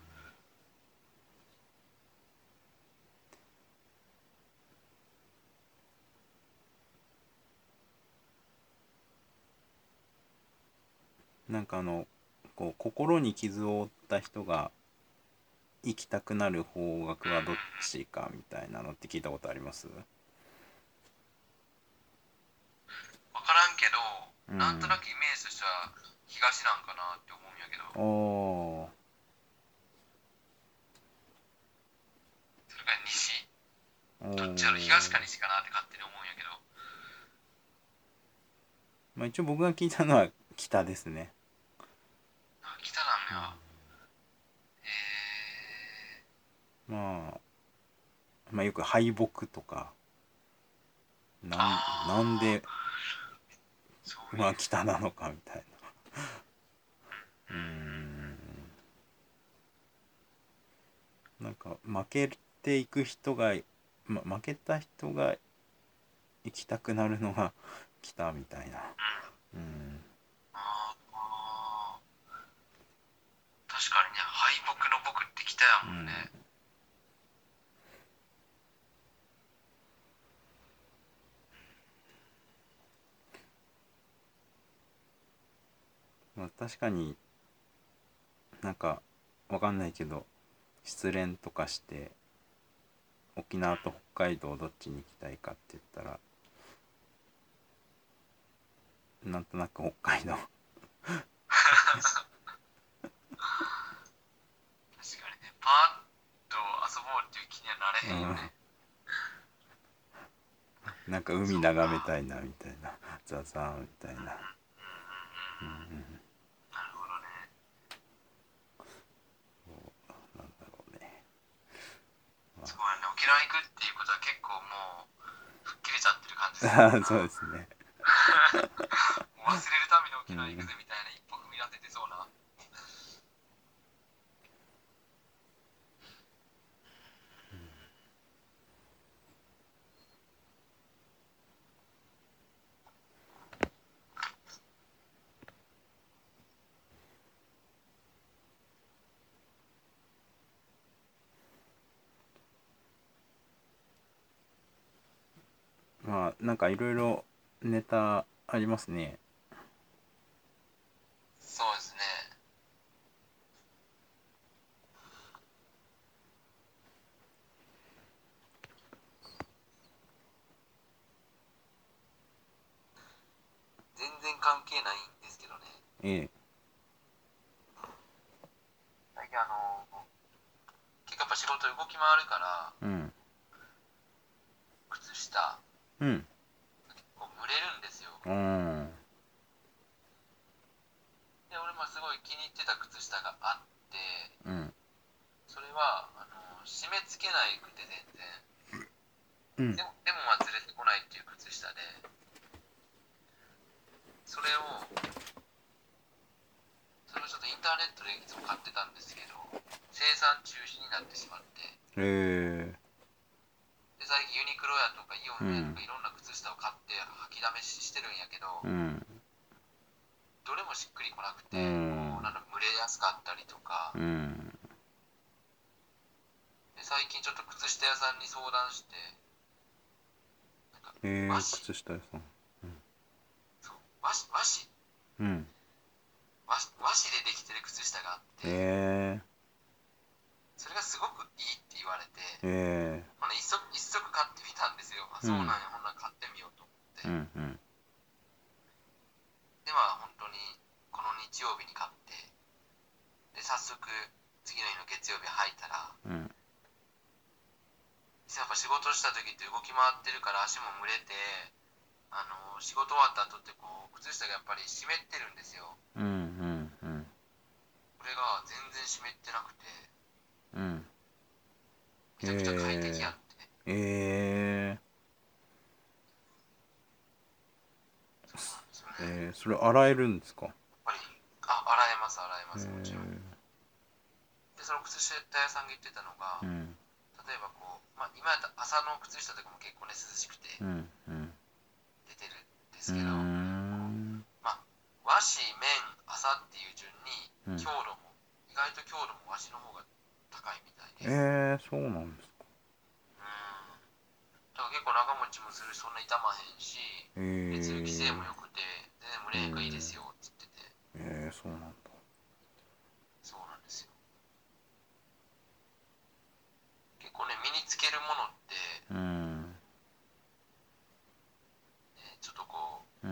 なんかあのこう心に傷を負った人が行きたくなる方角はどっちかみたいなのって聞いたことあります？ 分からんけど、 うん。 なんとなくイメージとしては東なんかなって思うんやけど、 おそれから西、 ー。おどっちやろ、東かー。 西かなって勝手に思うんやけど。 まあ一応僕が聞いたのは北ですね。 あ、北なんや。へえ。 まあ、まあよく敗北とか、なんなんでああ、そういう。 まあ北なのかみたいな。うーん。なんか負けていく人が、ま、負けた人が行きたくなるのが北みたいな。うん。 ああ、確かにね、敗北の僕って北やうん。 もんね。 まあ確かになんかわかんないけど失恋とかして沖縄と北海道どっちに行きたいかって言ったらなんとなく北海道。 確かにね、パーッと遊ぼうっていう気にはなれへんようんね。 なんか海そう眺めか。 たいなみたいな、ザザーみたいな。 うんうんうんうんうん。なるほどね。 なんだろうね。まそうやね、沖縄行くっていうことは結構もう、吹っ切れちゃってる感じするもんあそうでな。 すね。 もう忘れるために沖縄行くうん。 ぜみたいな一歩踏み出せてそうな。 まあなんかいろいろネタありますね。 そうですね。全然関係ないんですけどね。 ええ。 最近あの、結構やっぱ仕事動き回るから、 うん。 靴下、 うん。 こう蒸れるんですよ。 うん。 で、俺もすごい気に入ってた靴下があって、 うん。 それは、あの、締め付けないくて全然。 うん。 でも、でもまあずれてこないっていう靴下で、それを、それをちょっとインターネットでいつも買ってたんですけど、生産中止になってしまって、 ええ。 で、最近ユニクロやとかイオンやとうん。 かいろんな靴下を買って履きだめししてるんやけど、 うん。 どれもしっくりこなくて、 うこう、なんん。 だろう、蒸れやすかったりとか、 うん。 で、最近ちょっと靴下屋さんに相談して、なんか、 ええ、 和紙、 靴下屋さん。 そう、和紙、和紙、 うん。 和紙和紙でできてる靴下があって、 ええ。 それがすごくいいって言われて、 ええ。 ほな一足、一足買ってみたんですよ。あ、 うん。 そうなんや、ほんなら買ってみようと思って。 うん。うん。 で、まあ本当に、この日曜日に買って、で、早速、次の日の月曜日履いたら、 うん。 やっぱ仕事した時って動き回ってるから足も蒸れて、あの、仕事終わった後ってこう、靴下がやっぱり湿ってるんですよ。 うん。うん。うん。 これが全然湿ってなくて、 うん。 めちゃくちゃ快適やえって。 え。ええ。 そうなんですよね。 ええ、それ洗えるんですか？ やっぱり、あ、洗えます、洗えまえす、もちろん。 え。 で、その靴下屋さんが言ってたのが、 うん。 例えばこう、まあ、今やったら朝の靴下とかも結構ね、涼しくてうん。うん。 出てるんでうーすけど、こう、 ん。 まあ、和紙、綿、朝っていう順に、 うん。 強度も、意外と強度も和紙の方が高いみたいで、 ええ、そうなんですか。 うん。だから結構長持ちもするし、そんな傷まへんし、で、通気性も良えくて、全然蒸え。 れへんからいいですよって言ってて、 ええ、そうなんだ。 そうなんですよ。結構ね、身につけるものって、 うん。 ね、ちょっとこうん。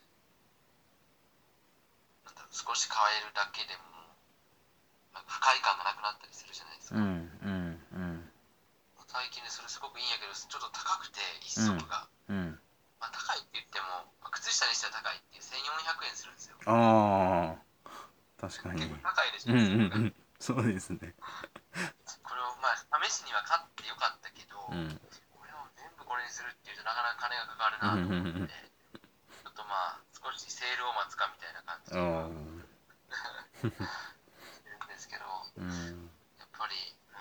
う、なんだろう、少し変えるだけでも、なんか不快感がなくなったりするじゃないですうん。 か。 うん。うん。 最近ね、それすごくいいんやけど、ちょっと高くて、一うん。 足が。 うん。 まあ、高いって言っても、まあ、靴下にしては高いっていうせんよんひゃくえんするんですよ。 ああ、確かに。 結構高いでしょ、 うん。うん。 一足が。 うん。そうですね。 これをまあ、試しには買ってよかったけど、 うん。 これを全部これにするっていうとなかなか金がかかるうん。うなと思って、 ん。 ちょっとまあ、少しセールを待つかみたいな感じあで今、 あ。 してるんですけど、 うん。 やっぱり、うん、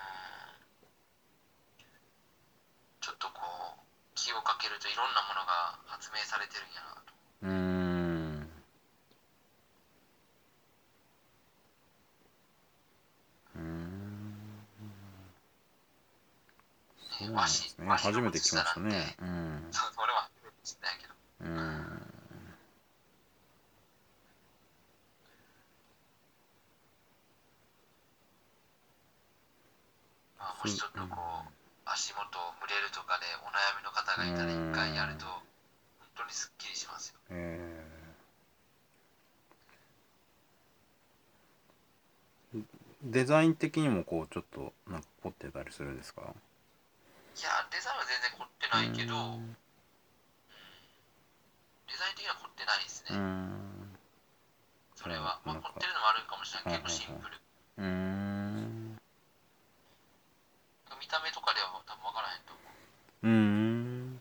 ちょっとこう、気をかけるといろんなものが発明されてるんやなと。 うーん。うーん。そうね、和紙、 なんですね。 和紙の初めて聞き靴下なんて、 ましたね。うん。 そう、俺は初めて知ったんやけど、 うーん。 まあ、もそ、うしちょっとこう、足元蒸れるとかでお悩みの方ーがいたら一回やるん。 と、本当にすっきりしますよ。 えー、デザイン的にもこうちょっとなんか凝ってたりするんですか？ いや、デザインは全然凝ってうーないけど、 ん。 デザイン的には凝ってないですうーね。 ん。じゃそれは。 あなんか、 まあ凝ってるのもあるかもしれない。 はは結構シンは。 プル。 うーん。 見た目とかでは多分分からへんと思う。 うーん。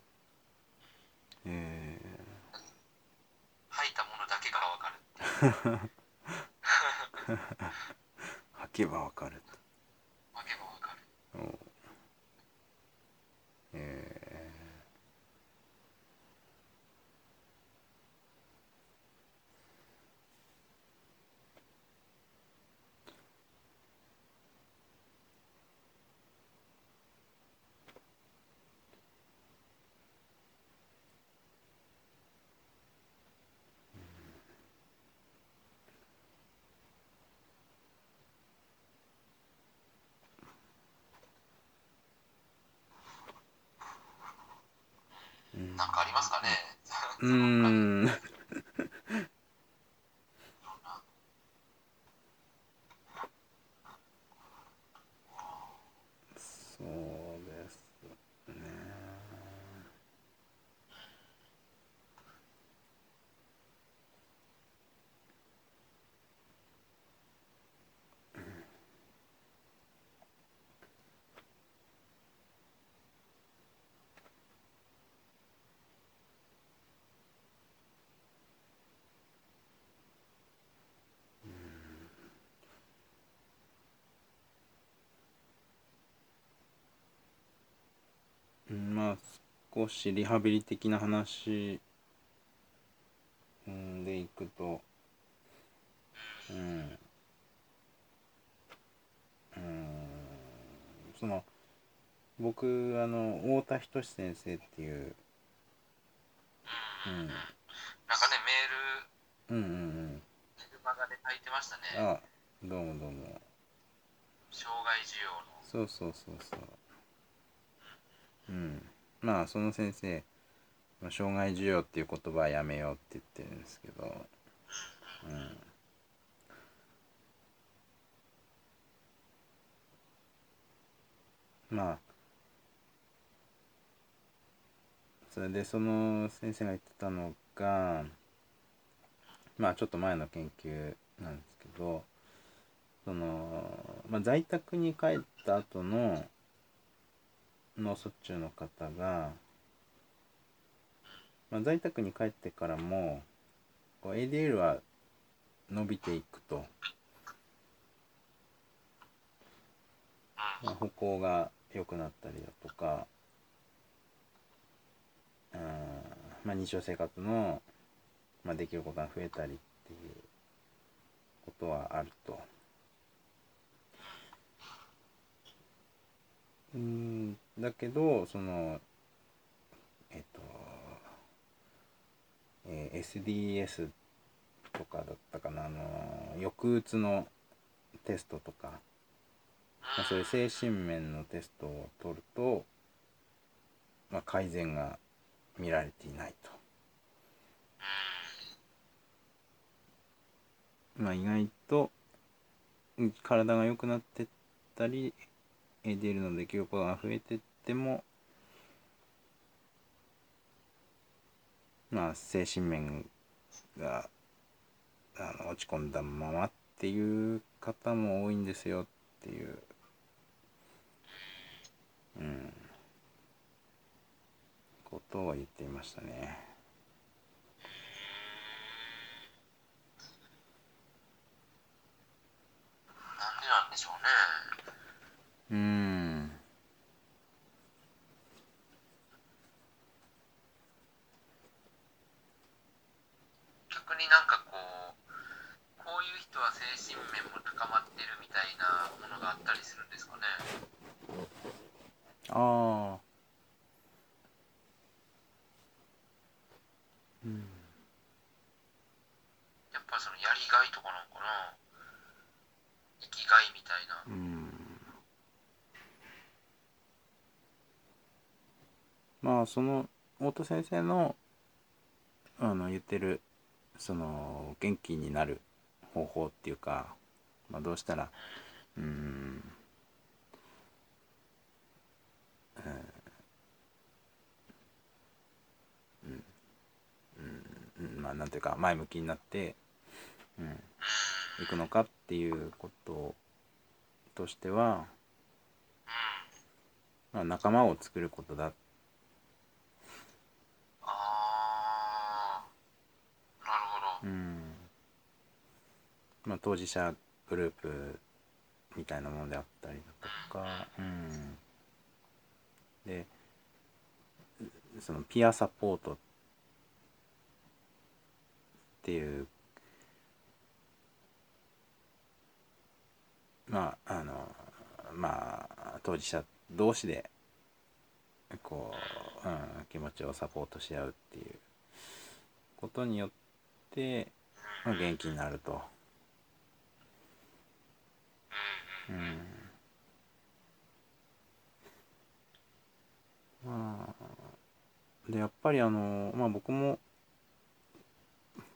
え履いたものだけが分かるっていう。 ー、履けばわかる履けば分かる。 と。お、えうーんそうですね。うんまあ少しリハビリ的な話、うん、でいくと、うん、うん、その僕あの太田仁先生っていう、うん、 なんかね、メール、 うんうんうんメルマガで書いてましたね。 あ、どうもどうも。 障害需要の。 そうそうそうそう。うん。まあその先生、障害需要っていう言葉はやめようって言ってるんですけど、うん。まあそれでその先生が言ってたのが、まあちょっと前の研究なんですけど、その、まあ、在宅に帰った後の脳卒中の方が、まあ、在宅に帰ってからもこう エーディーエル は伸びていくと、まあ、歩行が良くなったりだとか、うんまあ、日常生活の、まあ、できることが増えたりっていうことはあると。うんだけどそのえっと、えー エスディーエス とかだったかな、あの抑うつのテストとか、まあ、そういう精神面のテストを取ると、まあ、改善が見られていないと。まあ、意外と体が良くなってったり エーディーエル のできることが増えてっても、まあ、精神面があの落ち込んだままっていう方も多いんですよっていう、うん、ことを言っていましたね。 なんでなんでしょうね。 うーん逆になんかこう、こういう人は精神面も高まってるみたいなものがあったりするんですかね。 ああうんやっぱそのやりがいとかなんかな。生きがいみたいな。 うんまあその太田先生のあの言ってるその元気になる方法っていうか、まあ、どうしたらうーんうんまあなんていうか前向きになって、うん、いくのかっていうこととしては、まあ、仲間を作ることだ。 あー、なるほど。 うんまあ、当事者グループみたいなものであったりだとか、うん、でそのピアサポートっていうまああのまあ当事者同士でこう、うん、気持ちをサポートし合うっていうことによって、まあ、元気になると。うんまあでやっぱりあの、まあ、僕も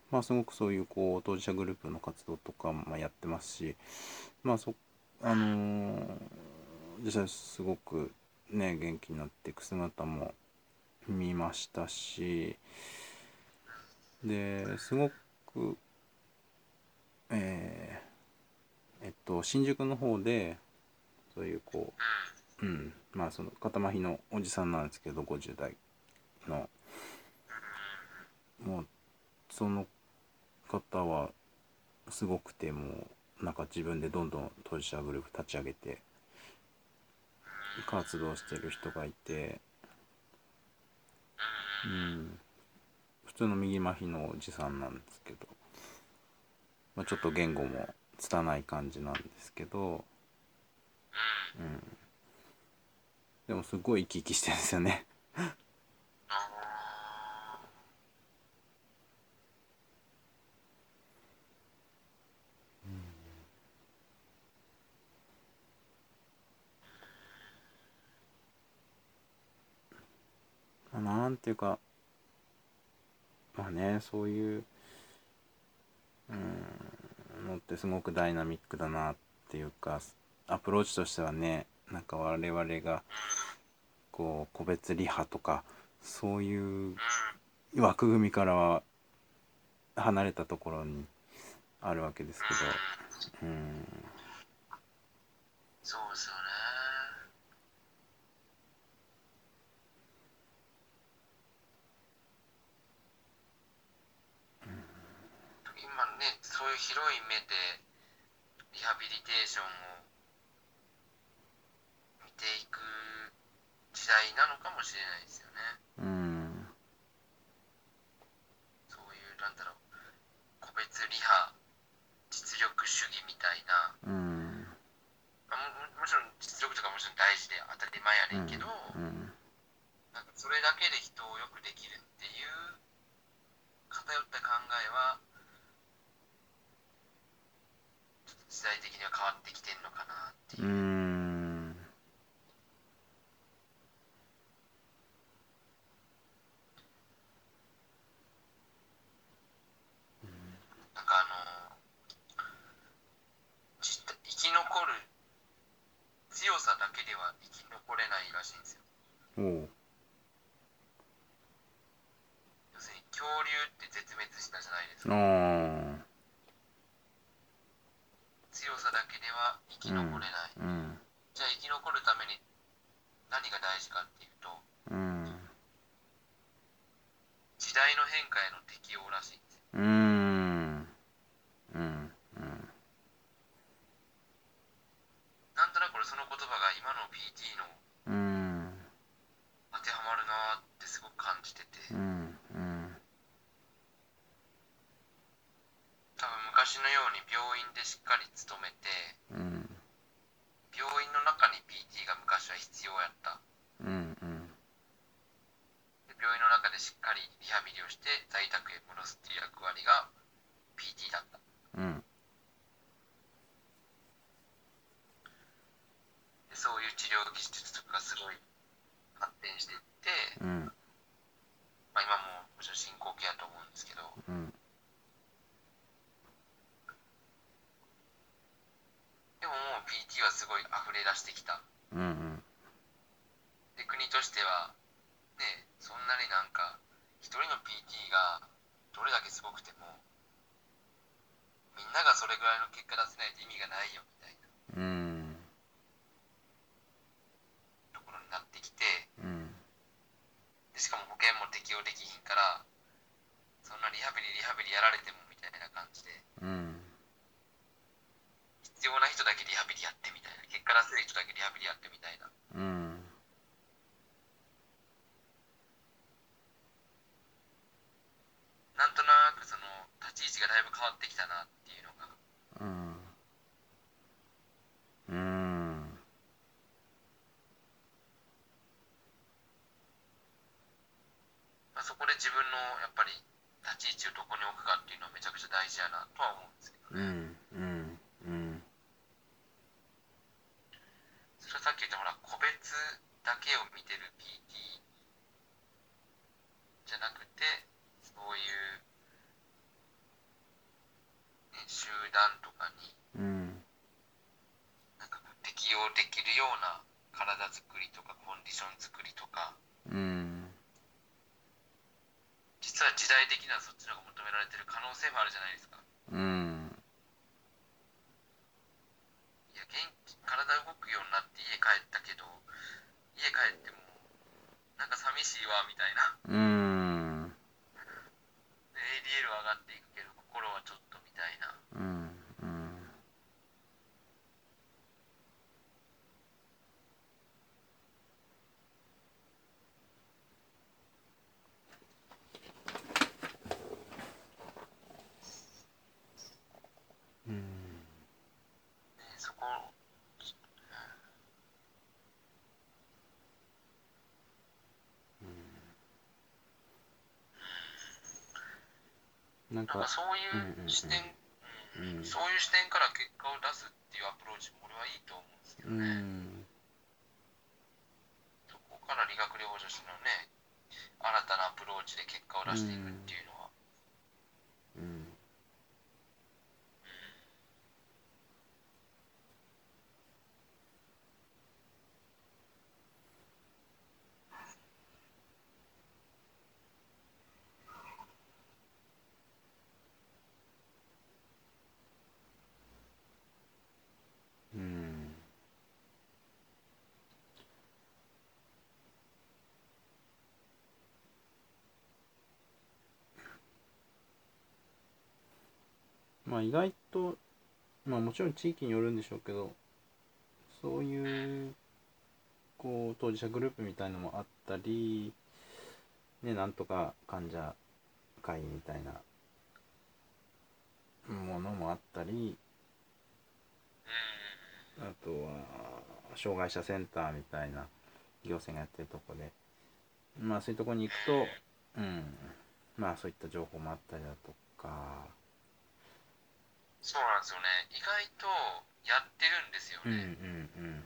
まあすごくそういうこう当事者グループの活動とかまあやってますし、まあそあのー実際すごくね元気になっていく姿も見ましたし、ですごくえーえっと新宿の方でそういうこう、うん、まあその肩麻痺のおじさんなんですけどごじゅう代の、もうその方はすごくて、もうなんか自分でどんどん当事者グループ立ち上げて活動してる人がいて、うん、普通の右麻痺のおじさんなんですけど、まあ、ちょっと言語も拙い感じなんですけど、うん、でもすごい生き生きしてるんですよね。まあ、なんていうか、まあね、そういう、うん、のってすごくダイナミックだなっていうか、アプローチとしてはね、なんか我々がこう個別リハとかそういう枠組みからは離れたところにあるわけですけど、うん、 そうですよね。今ね、そういう広い目でリハビリテーションを見ていく時代なのかもしれないですよね。 うん、 そういうなんだろう、個別リハ実力主義みたいな、 うん、 まあ、も, もちろん実力とかもちろん大事で当たり前やうん、 ねんけど、 うん、 なんかそれだけで人をよくできるっていう偏った考えは時代的には変わってきてんのかなっていうう。 ん、 なんかあの生き残る強さだけでは生き残れないらしいんですよ。 おう、 要するに恐竜って絶滅したじゃないですあか。 あ、 強さだけでは生き残うん、 れない。 うん、 じゃあ生き残るために何が大事かっていうと、 うん、 時代の変化への適応らしいんですよ。 うん、うん、 なんとなくその言葉が今の ピーティー のうん、 当てはまるなってすごく感じてて、 うん、うん、 多分昔のように病院でしっかり勤めて、 うん、 病院の中に ピーティー が昔は必要やった。 うん、うん、 で病院の中でしっかりリハビリをして在宅へ戻すっていう役割が ピーティー だった。 うん、 でそういう治療技術とかがすごい発展していって、 うん、 まあ、今ももちろん進行形やと思うんですけど、 うん、 でももう ピーティー はすごい溢れ出してきた。 うん、 で国としてはね、そんなになんか一人の ピーティー がどれだけすごくてもみんながそれぐらいの結果出せないと意味がないよみたいなうん、 ところになってきて、 うん、 でしかも保険も適用できひんからそんなリハビリリハビリやられてもみたいな感じで、 うん、 必要な人だけリハビリやってみたいな、結果出せる人だけリハビリやってみたいな、 うん、 なんとなくその立ち位置がだいぶ変わってきたなっていうのが、 うん、うん、 まあ、そこで自分のやっぱり立ち位置をどこに置くかっていうのはめちゃくちゃ大事やなとは思うんですけどね。 うん、うん、うん、 それはさっき言ったほら個別だけを見てる ピーティー じゃなくて、そういううん実は時代的にはそっちの方が求められてる可能性もあるじゃないですか。 うんいや、元気、体動くようになって家帰ったけど、家帰っても、なんか寂しいわ、みたいな。 うんエーディーエル は上がっていくけど、心はちょっとみたいな。 うんうんうんね、そこ、 なんかなんかそういうんう視点、 うんうん、そういう視点から結果を出すっていうアプローチも俺はいいと思うんですけうんうどね。 んそこから理学療法士のね、新たなアプローチで結果をう出していくってんいうのは、 うんうんまあ意外とまあもちろん地域によるんでしょうけど、そういうこう当事者グループみたいのもあったりね、なんとか患者会みたいなものもあったり、あとは障害者センターみたいな行政がやってるとこで、まあそういうとこに行くと、うん、まあそういった情報もあったりだとか、 そうなんですよね。意外とやってるんですようんうね。 ん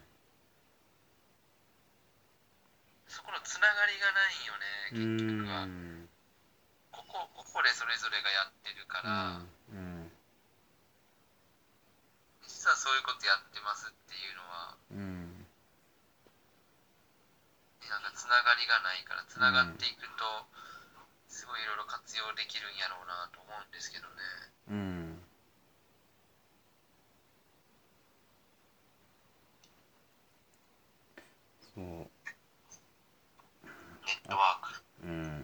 そこのつながりがないようんうね、結局は。 んここ、ここでそれぞれがやってるかうんら、 うん実はそういうことやってますっていうのは、 うんなんかつながりがないから、つながうんっていくと、すごいいろいろ活用できるんやろうなと思うんですけどね。 うんそうネットあワーク。 うん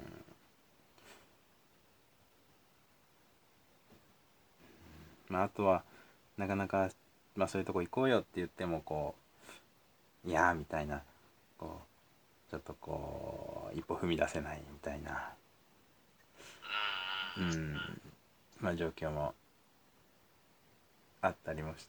まああとはなかなか、まあ、そういうとこ行こうよって言ってもこういやーみたいな、こうちょっとこう一歩踏み出せないみたいな、 うんうんうんまあ状況もあったりもして、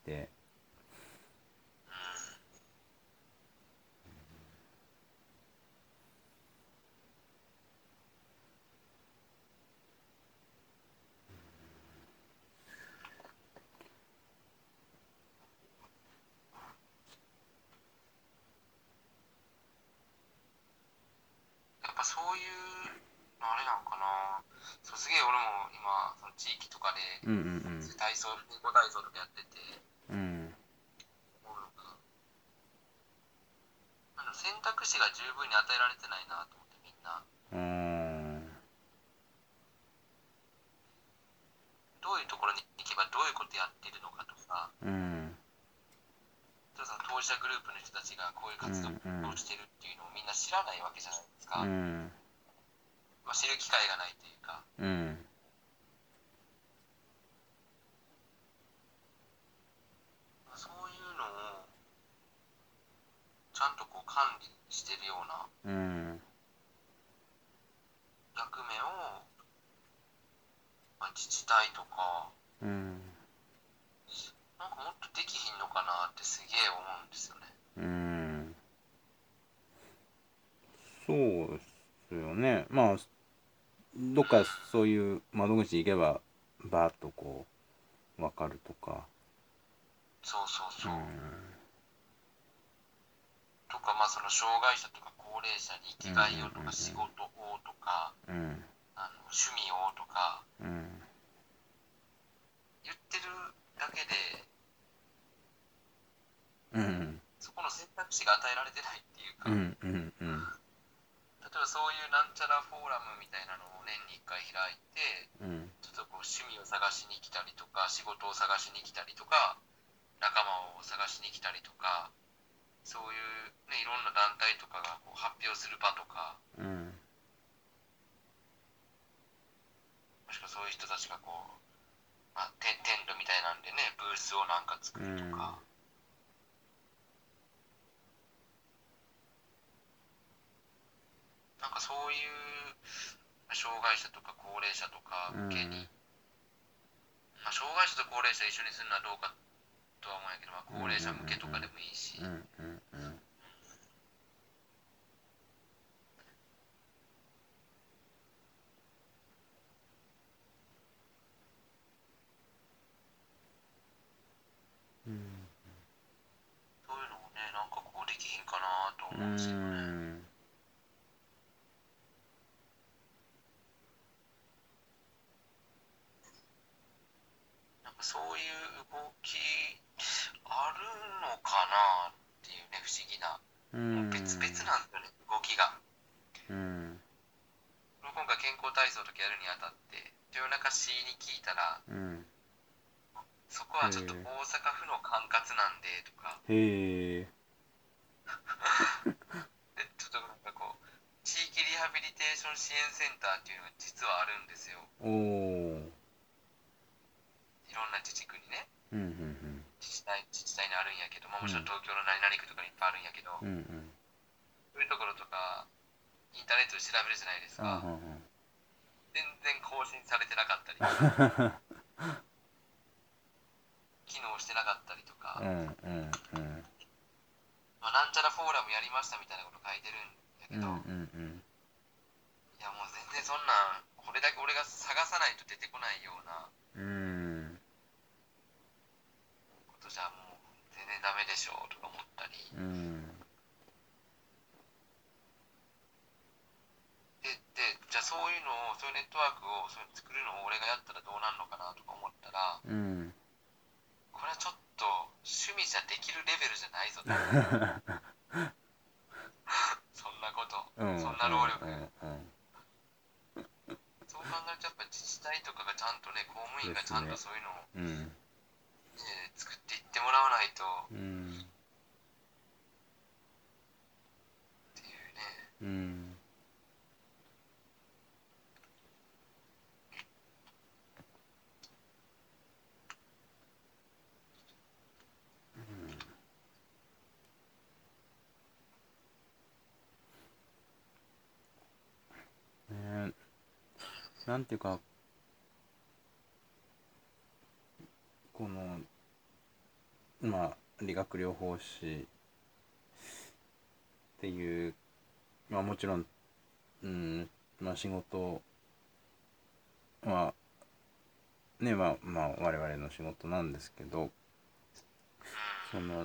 やっぱそういうのあれなんかな。そうすげえ俺も今、その地域とかで、 うんうん体操、健康体操とかやってて、 うん思うのが、あの選択肢が十分に与えられてないなと思ってみんな。 うんどういうところに行けばどういうことやってるのかとか、 うんその当事者グループの人たちがこういううん活動をしてるっていうのをみんな知らないわけじゃないですうか。 んまあ、知る機会がないというか。 うんそういうのをちゃんとこう管理してるようなうん役目を、まあ、自治体とか、 うんなんかもっとできひんのかなってすげえ思うんですよね。 うんそうですよね。まあどっかそういう窓口行けばバーッとこう分かるとか、 そうそううんそう。とか、まあその障害者とか高齢者に生きうんがいをとか仕事をとか、 うんあの趣味をとかうん言ってるだけで、 うんそこの選択肢が与えられてないっていうか、 うんうんうん例例えばそういうなんちゃらフォーラムみたいなのを年にいっかい開いて、 うんちょっとこう趣味を探しに来たりとか、仕事を探しに来たりとか、仲間を探しに来たりとか、そういう、ね、いろんな団体とかがこう発表する場とか、 うんもしくはそういう人たちがこう、まあ、テテントみたいなんでね、ブースをなんか作うるとか、 んなんかそういう障害者とか高齢者とかう向けに、 んまあ、障害者と高齢者一緒にするのはどうかとは思うんやけど、まあ、 うんうん高齢者向けとかでもいいし、 うんうんうんうんそういうのもね、なんかこうできひんかなとう思うんですけどね。 んなんかそういう動きあるのかなっていうね、不思議な。 うもう別々 んなんですよね、動きが。 うん今回健康体操とかやるにあたって、豊中市に聞いたら、 うんそこはちょっと大阪府の管轄なんでとか、 へえでちょっとなんかこう、地域リハビリテーション支援センターっていうのが実はあるんですよ。 おおいろんな自治区にね、 うんうん自治体、自治体にあるんやけど、まあ、もちろんうん東京の何々区とかにいっぱいあるんやけど、 うんうんそういうところとか、インターネットで調べるじゃないですか。 あはは全然更新されてなかったり、機能してなかったりとか、 うんうんうんまあ、なんちゃらフォーラムやりましたみたいなこと書いてるんやけど、 うんうんいやもう全然そんなん、これだけ俺が探さないと出てこないようなうんうんことじゃもう全然ダメでしょうとか思ったり、 うんで、で、じゃあそういうのを、そういうネットワークをそういうの作るのを俺がやったらどうなるのかなとか思ったら、 うんこれはちょっと趣味じゃできるレベルじゃないぞと。そんなこと、 うんそんな労力。 うんそう考えるとやっぱり自治体とかがちゃんとね、公務員がちゃんとそういうのを、 うんね、作っていってもらわないとうんっていうね。 うんねなんていうかこのまあ理学療法士っていうまあもちろんうんまあ仕事はねまあまあ我々の仕事なんですけどその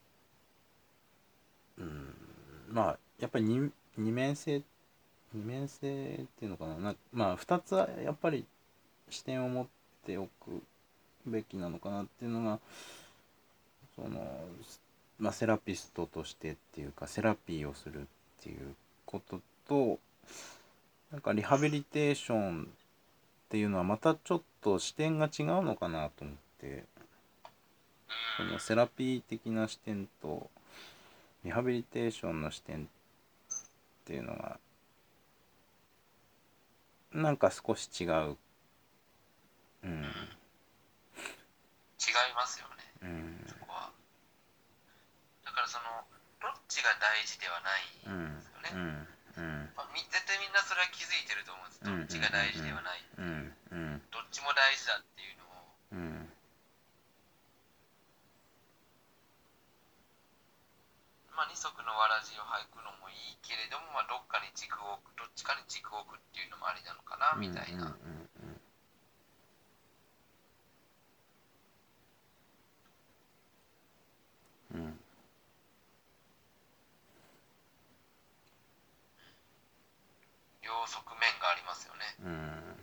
うんまあやっぱり二二面性二面性っていうのかな、なまあ二つはやっぱり視点を持っておくべきなのかなっていうのがそのまあセラピストとしてっていうかセラピーをするっていうこととなんかリハビリテーションっていうのはまたちょっと視点が違うのかなと思ってそのセラピー的な視点とリハビリテーションの視点っていうのがなんか少し違ううん違いますよね、 うんそこは。だからその、どっちが大事ではないんうんですよね。 うんうんまあ、み絶対みんなそれは気づいてると思うんです。 うんうんどっちが大事ではない。 うんうんどっちも大事だっていうのを。 うんまあ、二足のわらじを履くのもいいけれども、まあ、どっかに軸を置く、どっちかに軸を置くっていうのもありなのかな、みたいな。 うん両側面がありますよね。 うん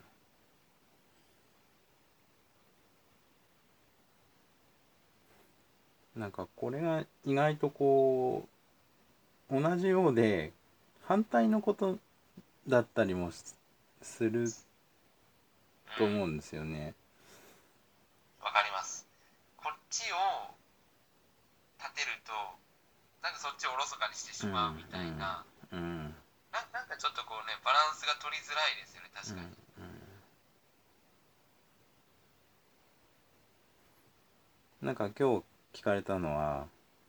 なんかこれが意外とこう同じようで反対のことだったりもすると思うんですよね。 わかります。こっちを立てると、なんかそっちをおろそかにしてしうんまうみたいな、 うんうんな、なんかちょっとこうね、バランスが取りづらいですよね、確かに。 なんか今日聞かれたのは、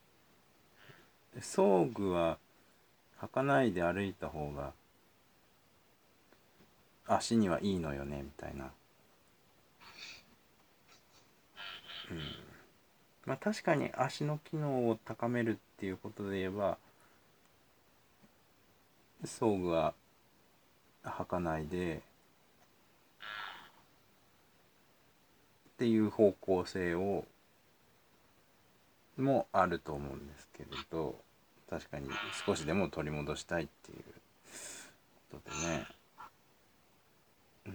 装具は履かないで歩いた方が足にはいいのよねみたいな。うん、まあ確かに足の機能を高めるっていうことで言えば、装具は履かないでっていう方向性をもあると思うんですけれど、確かに少しでも取り戻したいっていうことでね、うん、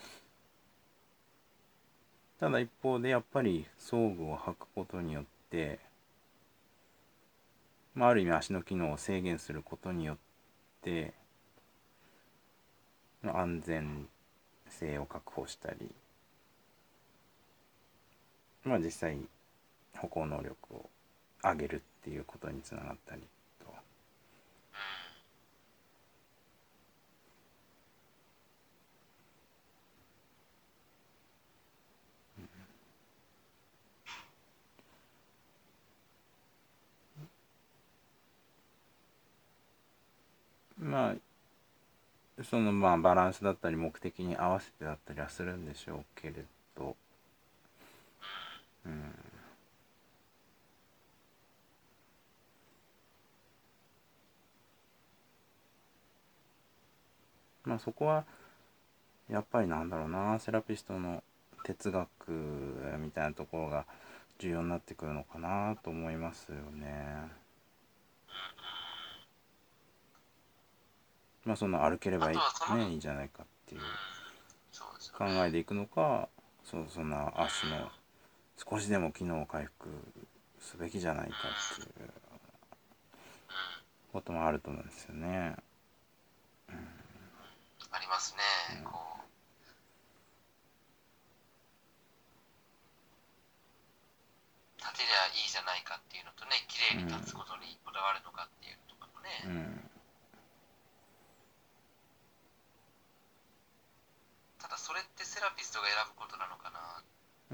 ただ一方でやっぱり装具を履くことによって、まあ、ある意味足の機能を制限することによって安全性を確保したり、まあ実際歩行能力を上げるっていうことにつながったりと。まあそのまあバランスだったり目的に合わせてだったりはするんでしょうけれど、うん、まあそこはやっぱりなんだろうな、セラピストの哲学みたいなところが重要になってくるのかなと思いますよね。まあその歩けれあばいいとはその、うん、 ねいいんじゃないかっていうそうですよ考えね。 でいくのか、そうそんな足の少しでも機能を回復すべきじゃないかっていうこともあると思うんですよね。 ありますね。 うん、 こう、立てりゃいいじゃないかっていうのとね、綺麗に立つことにこだわるのかっていうのとかもね。 うん、 ただそれってセラピストが選ぶことなのかなっうん、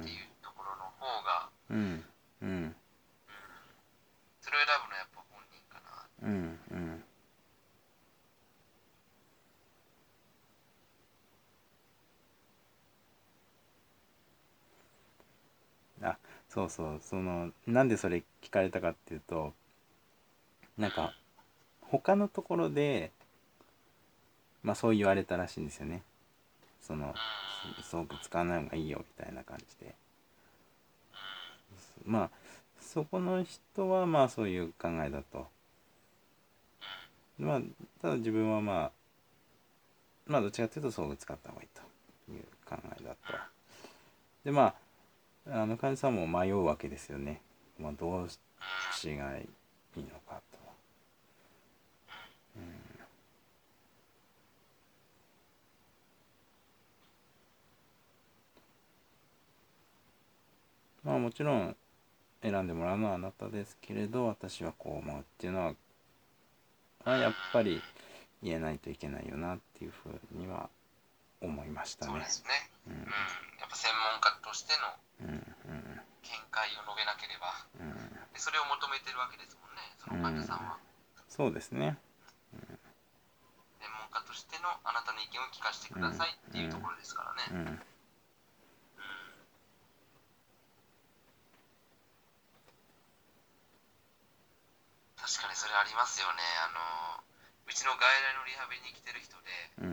ていうところの方が、 うん、うん、 それを選ぶのはやっぱ本人かな。 うん、うん。あ、そうそう、そのなんでそれ聞かれたかっていうと、なんか他のところでまあそう言われたらしいんですよね。その装具使わない方がいいよみたいな感じで、まあそこの人はまあそういう考えだと。まあただ自分はまあまあどっちかというと装具使った方がいいという考えだと。でまああの患者さんも迷うわけですよね。まあどうしがいいのかと。まあもちろん選んでもらうのはあなたですけれど、私はこう思うっていうのは、まあ、やっぱり言えないといけないよなっていうふうには思いましたね。 そうですね。 うん、 うん。やっぱ専門家としてのうん、うん、 見解を述べなければ、 うん、 でそれを求めてるわけですもんね、その患者うん、 さんは。 そうですね。 専門家としてのあなたの意見を聞かせてうん、 くださいっていうところですからね。 うん、 確かにそれありますよね。あの、うちの外来のリハビリに来てる人で、 うん、うん、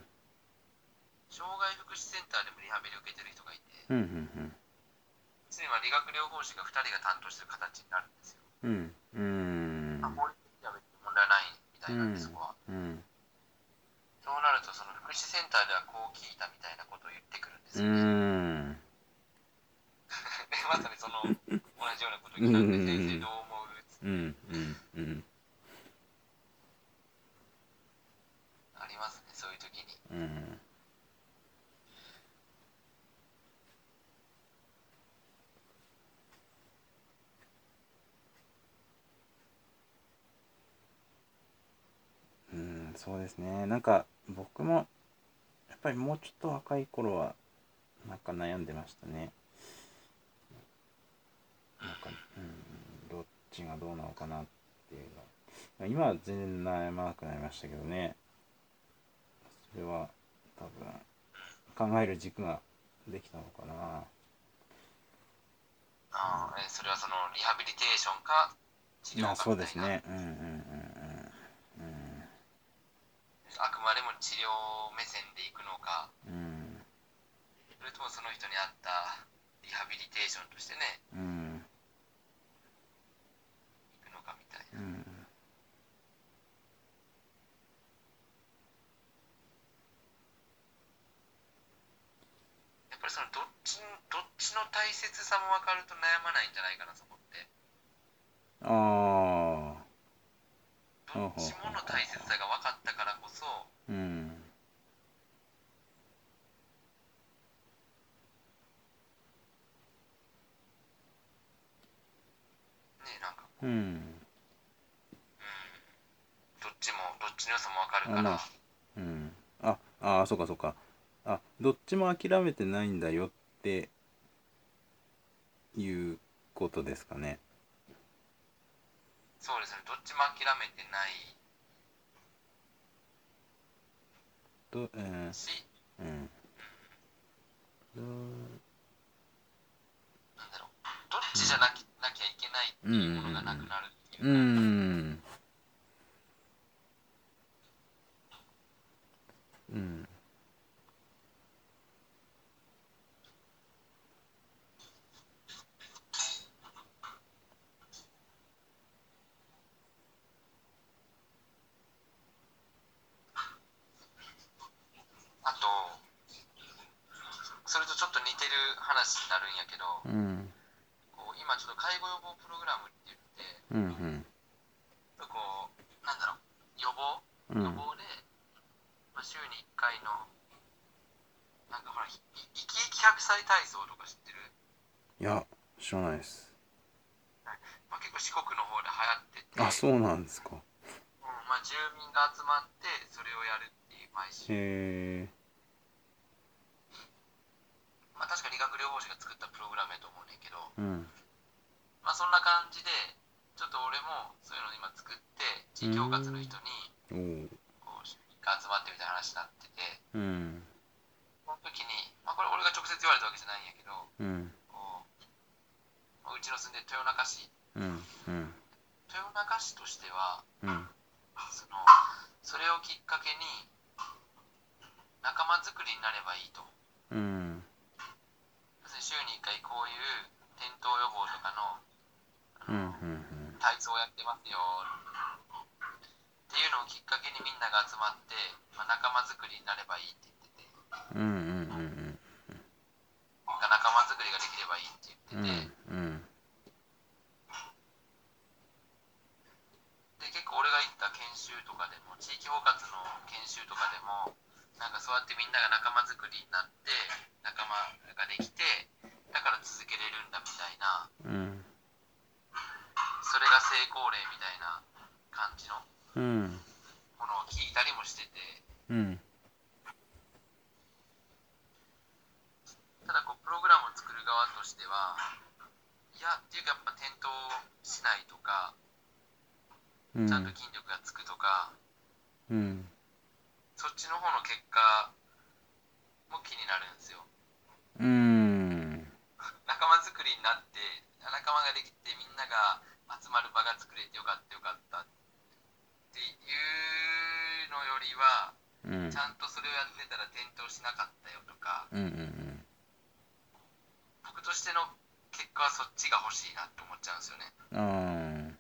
障害福祉センターでもリハビリを受けてる人がいて、 うん、うん、 つまり理学療法士がふたりが担当してる形になるんですよ。 うん、うん、 あ、法律的には別に問題ないみたういなんで、そん、 こは。 うん、 そうなると、その福祉センターではこう聞いたみたいなことを言ってくるんでうすよね。 ん、 で、まさにその同じようなことをう聞かれて、先生ん、 どう思うっつって。 うん、うん、 ますね、そういう時に。 うんうんそうですね。なんか僕もやっぱりもうちょっと若い頃はなんか悩んでましたね。なんか、うん、どっちがどうなのかなっていうの。今は全然悩まなくなりましたけどね。それは多分考える軸ができたのかな。 ああ、えそれはそのリハビリテーションか治療まあそうですかみたいな。 ね。うんうんうんうんあくまでも治療目線でいくのか、 うんうんそれともその人に合ったリハビリテーションとしてね、 うんいくのかみたいな。 うんやっぱりそのどっちどっちの大切さも分かると悩まないんじゃないかな、そこって。 ああどっほうほうほうちものほうほ大切さが分かったからこそ、 ううんね、なんかこう、 うんどっちも、どっちの良さも分かるから、 あまあうんああそうかそうかあどっちも諦めてないんだよっていうことですかね。 そうですね、どっちも諦めてないと、えし、 ー、うんどなんだろう、どっちじゃなきなきゃいけないっうんうんていうものがなくなるっていううんうか、 んうんあと、それとちょっと似てる話になるんやけど、 うんこう今ちょっと介護予防プログラムって言って、 うんこう、なんだろう、予防うん予防で、まあ、週にいっかいの、なんかほら、い生き生き百歳体操とか知ってる？ いや知らないです。 まあ、結構四国の方で流行ってて、 あそうなんですか。 うんまあ、住民が集まってそれをやるっていう毎週、 へえまあ、確か理学療法士が作ったプログラムやと思うねんけど、 うんまあ、そんな感じでちょっと俺もそういうの今作ってう地域包括の人にんおうこう集まってみたいな話になってて、 うんその時に、まあ、これ俺が直接言われたわけじゃないんやけど、 うんこううちの住んでる豊中市うんうん豊中市としてはうんそのそれをきっかけに仲間づくりになればいいと。 うん要するに週にいっかいこういう転倒予防とかの、 うんうあのん体操をやってますよっていうのをきっかけにみんなが集まって、まあ、仲間づくりになればいいって言ってて、 うんうん仲間づくりができればいいってうん言ってて、 うんで結構俺が行った研修とかでも地域包括の研修とかでもなんかそうやってみんなが仲間づくりになって仲間ができてだから続けれるんだみたいな、 うんそれが成功例みたいな感じのうんものを聞いたりもしてて、 うんただこうプログラムを作る側としてはいやっていうかやっぱ転倒しないとかうんちゃんと筋力がつくとか、 うんそっちの方の結果も気になるんですよ。 うん仲間づくりになって仲間ができてみんなが集まる場が作れてよかったよかったっていうのよりは、 うんちゃんとそれをやってたら転倒しなかったよとか、 うんうん僕としての結果はそっちが欲しいなって思っちゃうんですよね。 あ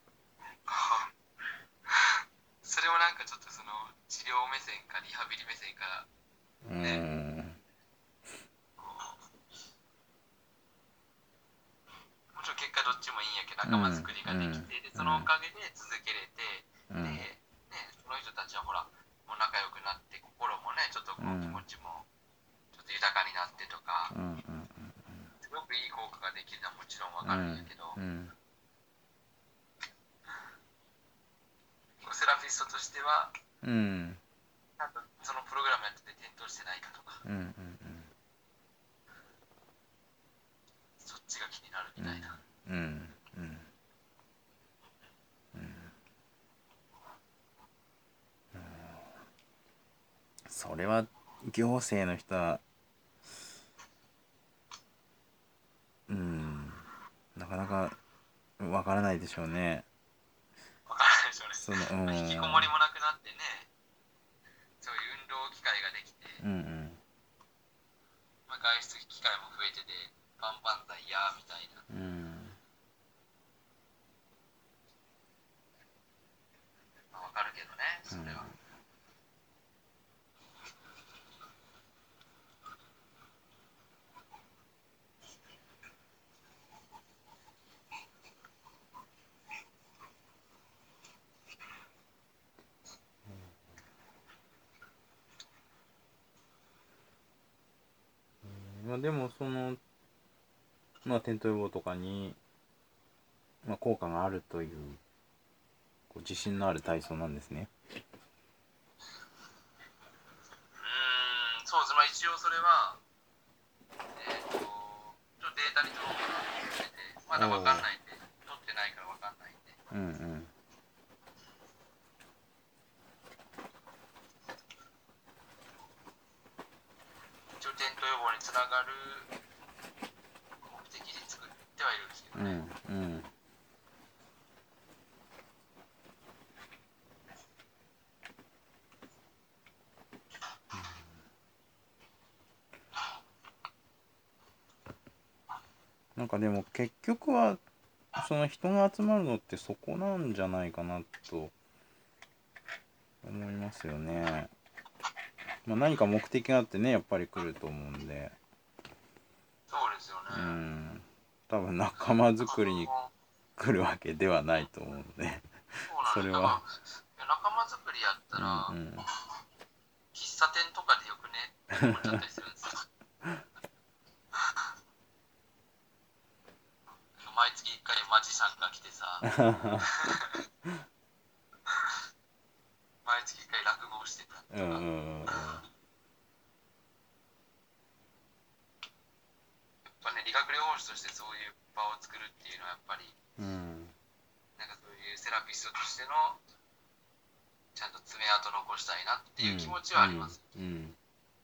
それもなんかちょっとその治療目線かリハビリ目線かーうんもちろん結果どっちもいいんやけど仲間作りができて、でそのおかげで続けれて、 うんで、ね、その人たちはほらもう仲良くなっかるんやけど、 うんうんセラピストとしてはうんちゃんとそのプログラムやってて転倒してないかとか、 うんうんそっちが気になるうんみたいな。 うんうんそれは行政の人はうんなかなかわからないでしょうね。 わからないでしょうね。 そのうまあ、引きこんもりもなくなってね、そういう運動機会ができて、 うんうんまあ、外出機会も増えてて、バンバン剤やみたいな。 うんまあ、わかるけどね、それは。 まあでもそのまあ転倒予防とかに、まあ、効果があるというこう自信のある体操なんですね。 うーん、そうです。まあ、一応それは、えっ、と、ちょっとデータに取ろうかなと思ってて、まだわかんないんで、取ってないからわかんないんで。 うんうん一応、転倒予防につながる目的で作ってはいるんですけどうんね。 うんなんかでも結局はその人が集まるのってそこなんじゃないかなと思いますよね。まあ、何か目的があってねやっぱり来ると思うんで、 そうですよね。 うん多分仲間なんか作りにその、 来るわけではないと思うのでそうなんです。なんそれはか、仲間作りやったうんら、 うん喫茶店とかでよくねって思っちゃったりするんですよ。毎月いっかいマジシャンが来てさ、毎月いっかい落語をしてたうんうんとか、 うんやっぱね、理学療法士としてそういう場を作るっていうのはやっぱり、 うんなんかそういうセラピストとしてのちゃんと爪痕残したいなっていう気持ちはあります。 うんうん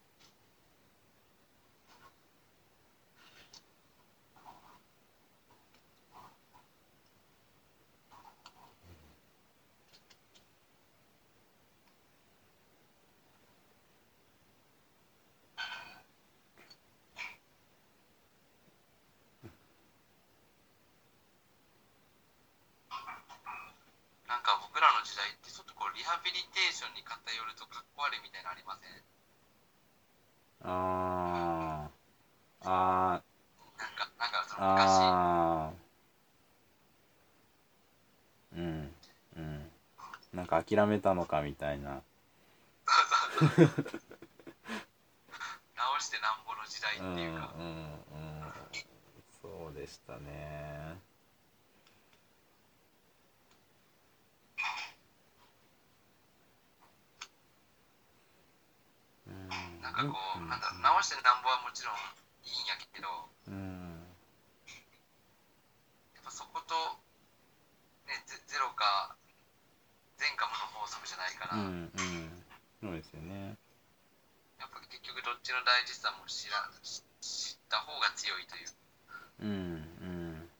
なんか僕らの時代ってちょっとこうリハビリテーションに偏るとかっこ悪いみたいなのありません？ あーあなんか、なんかそーの昔、 あーうんうんなんか諦めたのかみたいな直してなんぼの時代うんうんうんっていうか、 そうでしたね。 なんかこうんう、なんだろう、直してなんぼはもちろんいいんやけど、 うんやっぱそこと、ね、ゼゼロか全か無の法則じゃないかうんうら、 んそうですよね。 やっぱ結局どっちの大事さも知ら知知った方が強いという。 うんうん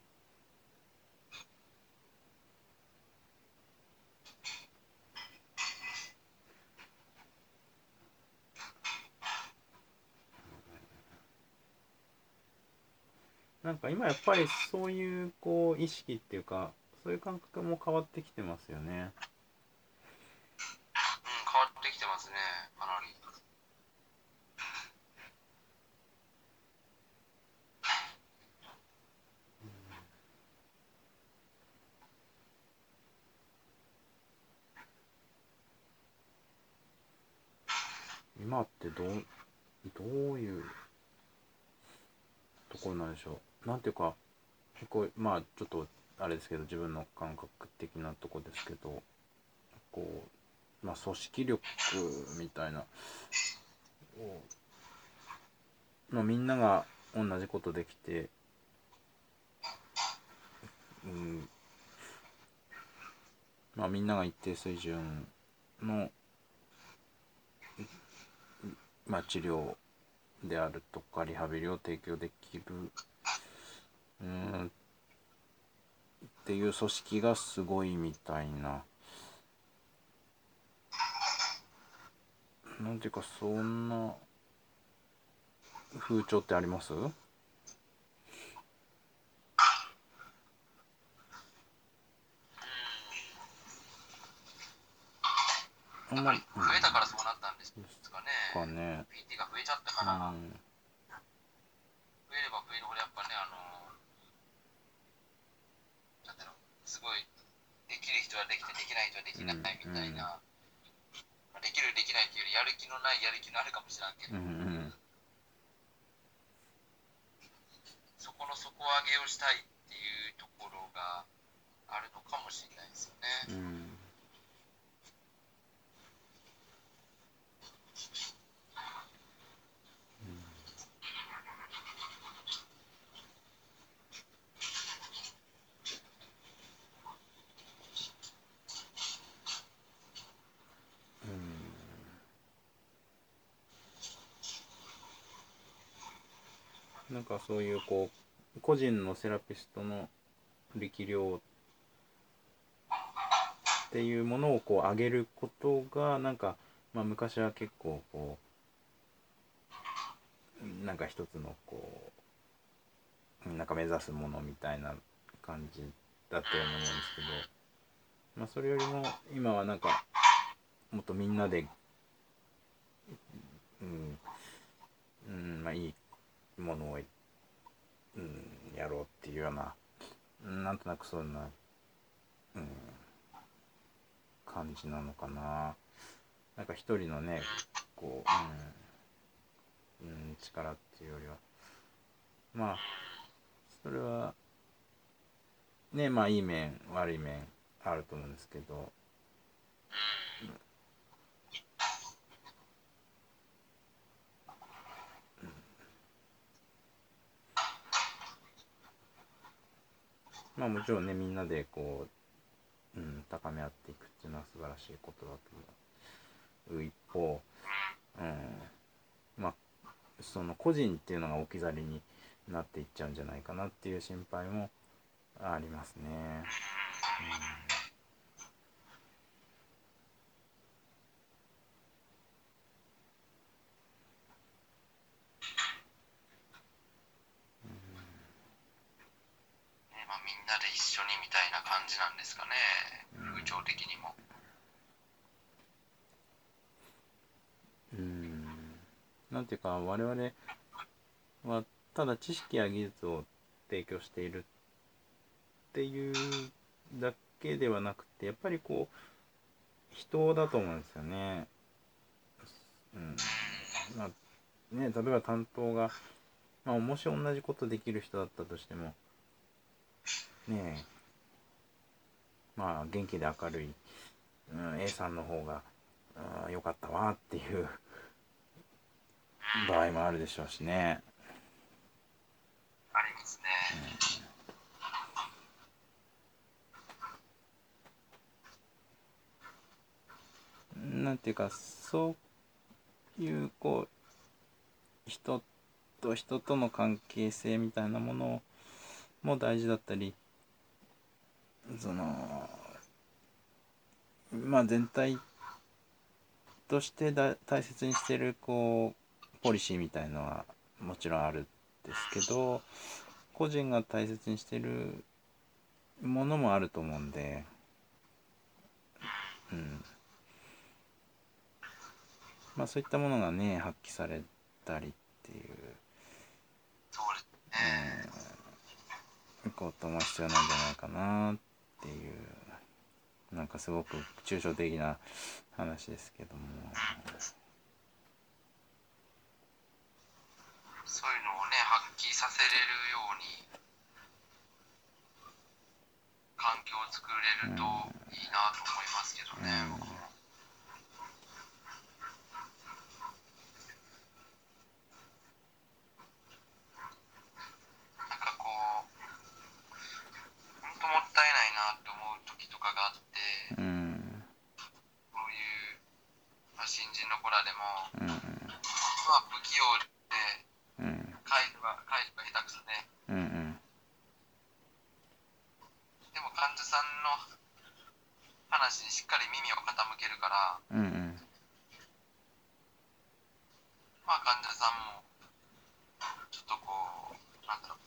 なんか今やっぱりそういうこう意識っていうかそういう感覚も変わってきてますよね。 うん、変わってきてますね、かなり。 今ってどうどういうところなんでしょう。なんていうかこうまあちょっとあれですけど自分の感覚的なとこですけど、こうまあ組織力みたいな、まあ、みんなが同じことできて、うんまあ、みんなが一定水準の、まあ、治療であるとかリハビリを提供できる、うんっていう組織がすごいみたいな、なんていうかそんな風潮ってあります？あんまり、 やっぱり増えたからそうなったんですうん、 かかね。 ね。 ピーティー が増えちゃったうから、 ん。 増えれば増えるほどやっぱね、あの、なんだろう、すごい、できる人はできて、できない人はできないうん。 みたいな、まあできる、できないっていうより、やる気のない、やる気のあるかもしれんけうん。うど、 ん。 そこの底上げをしたいっていうところがあるのかもしれないですよね。 うん。なんかそういうこう個人のセラピストの力量っていうものをこう上げることがなんか、まあ、昔は結構こうなんか一つのこうなんか目指すものみたいな感じだったように思うんですけど、まあ、それよりも今はなんかもっとみんなで、うんうんまあ、いいものを、うん、やろうっていうようななんとなくそんな、うん、感じなのかな。なんか一人のねこう、うんうん、力っていうよりはまあそれはねまあいい面悪い面あると思うんですけど、まあもちろんねみんなでこう、うん、高め合っていくっていうのは素晴らしいことだと思う一方、うん、まあその個人っていうのが置き去りになっていっちゃうんじゃないかなっていう心配もありますね。 ねまあ、みんなで一緒にみたいな感じなんですかね、風潮的にも。 うん、うんなんていうか我々はただ知識や技術を提供しているっていうだけではなくてやっぱりこう人だと思うんですよね。うんまあね、例えば担当が、まあ、もし同じことできる人だったとしてもねえまあ元気で明るい、うん、A さんの方が良かったわっていう場合もあるでしょうしね。 ありますね。 なんていうかそういうこう人と人との関係性みたいなものも大事だったりそのまあ全体としてだ大切にしてるこうポリシーみたいのはもちろんあるんですけど個人が大切にしてるものもあると思うんで、うんまあ、そういったものがね発揮されたりっていう、 そうですね。 うん、ことも必要なんじゃないかなっていうなんかすごく抽象的な話ですけども。 そういうのをね、発揮させれるように環境を作れるといいなと思いますけどね、 うん僕も。なんかこう、ほんともったいないなって思う時とかがあって、 うん、 こういう、まあ、新人の子らでも、 うん、 まあ、不器用で、 うん、 介助が、介助が下手くそで、 うん、 でも患者さんの話にしっかり耳を傾けるから、 うん、うん、 まあ患者さんも、ちょっとこう、なんだろう、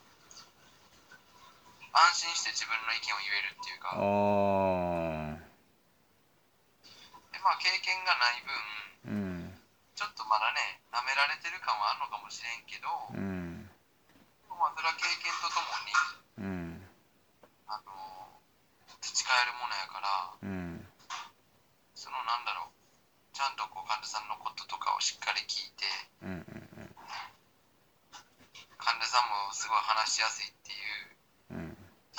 安心して自分の意見を言えるっていうか、 ああ、 でまあ経験がない分、 うん、 ちょっとまだね、舐められてる感はあるのかもしれんけど、 うん、 でもまあそれは経験とともに、 うん、 あの培えるものやから、 うん、 そのなんだろう、ちゃんとこう患者さんのこととかをしっかり聞いて、 うん、 患者さんもすごい話しやすいっていう、 うん、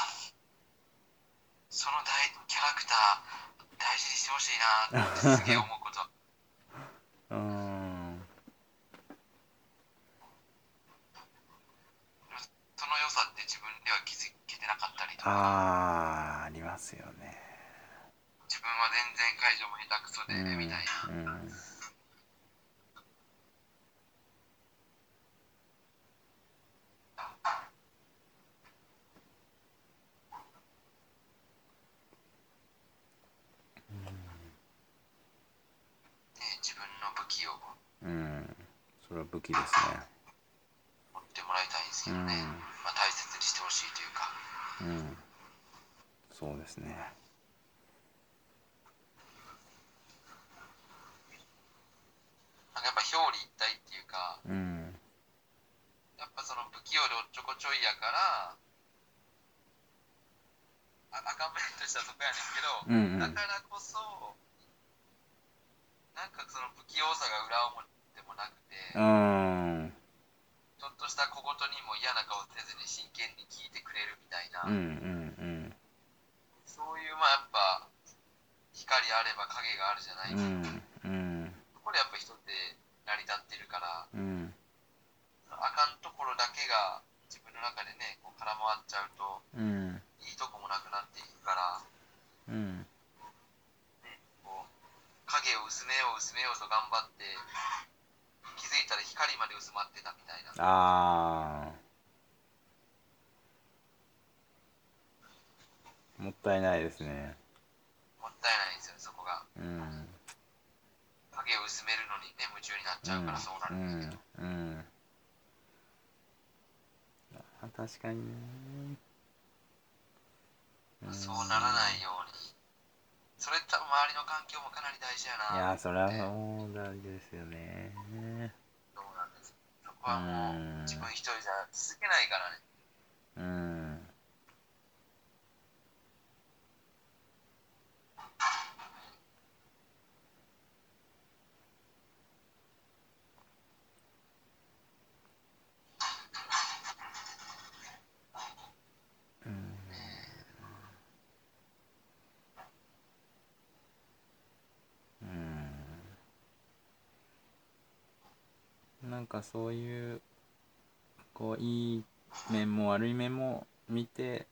その大キャラクター大事にしてほしいなってすげえ思うこと。 うん、 その良さって自分では気づけてなかったりとか、 ああ、ありますよね。 自分は全然介助も下手くそで、 うん、 みたいな。 うん、 ね、自分の武器をうん、それは武器ですね。 持ってもらいたいんですけどね、 うん、 まあ、大切にしてほしいというか。 うん、そうですね。 なんかやっぱ表裏一体っていうか、 うん、 やっぱその不器用でおっちょこちょいやから、あ赤面としてはそこやねんけど、 うん、うん、 だからこそ、なんかその不器用さが裏表もなくて、 うん、 ちょっとした小言にも嫌な顔せずに真剣に聞いてくれるみたいうん、うな、 ん、 そういうまあやっぱ光あれば影があるじゃないうん、うん、 そこでやっぱ人って成り立ってるから、 うん、 あかんところだけが自分の中でね、こう絡まっちゃうと、 うん、 いいとこもなくなっていくから、 うん、 こう影を薄めよう薄めようと頑張って、気づいたら光まで薄まってたみたいな。 ああ、もったいないですね。 もったいないんですよね、そこが。 うん、 影を薄めるのにね、夢中になっちゃうからうん、 そうなうるんですけど。 ん、うん。あ、確かにね。うそうならないん。 ように。それって周りの環境もかなり大事やいやー、 なとそれは思って。 もう大事ですよね。 そうなんです。そこうはもう自ん、 分一人じゃ続けないからね。 うん、うん、うん。なんかそういう、こう、いい面も悪い面も見て、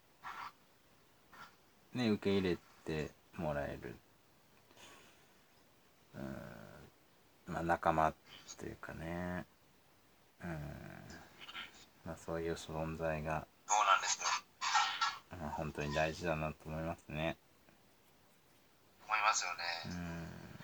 ね、受け入れてもらえる。うん、まあ仲間っていうかね。うん、まあそういう存在が、 そうなんですよ。 まあ、本当に大事だなと思いますね。 思いますようね。 ん。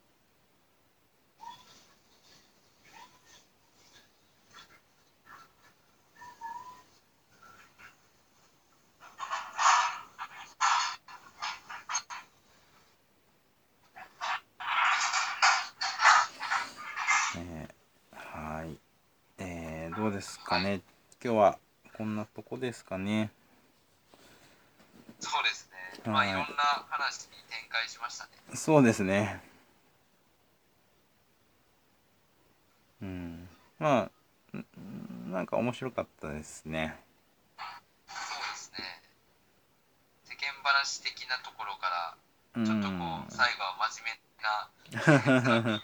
えー、はい。えー、どうですかはい。 ね。今日はこんなとこですかね。 そうですね。まあいろはんな話に展開しましたね。 い。そうですね。うん。まあ、んなんか面白かったですね。 そうですね。世間話的なところからうんちょっとこう最後は真面目な内容に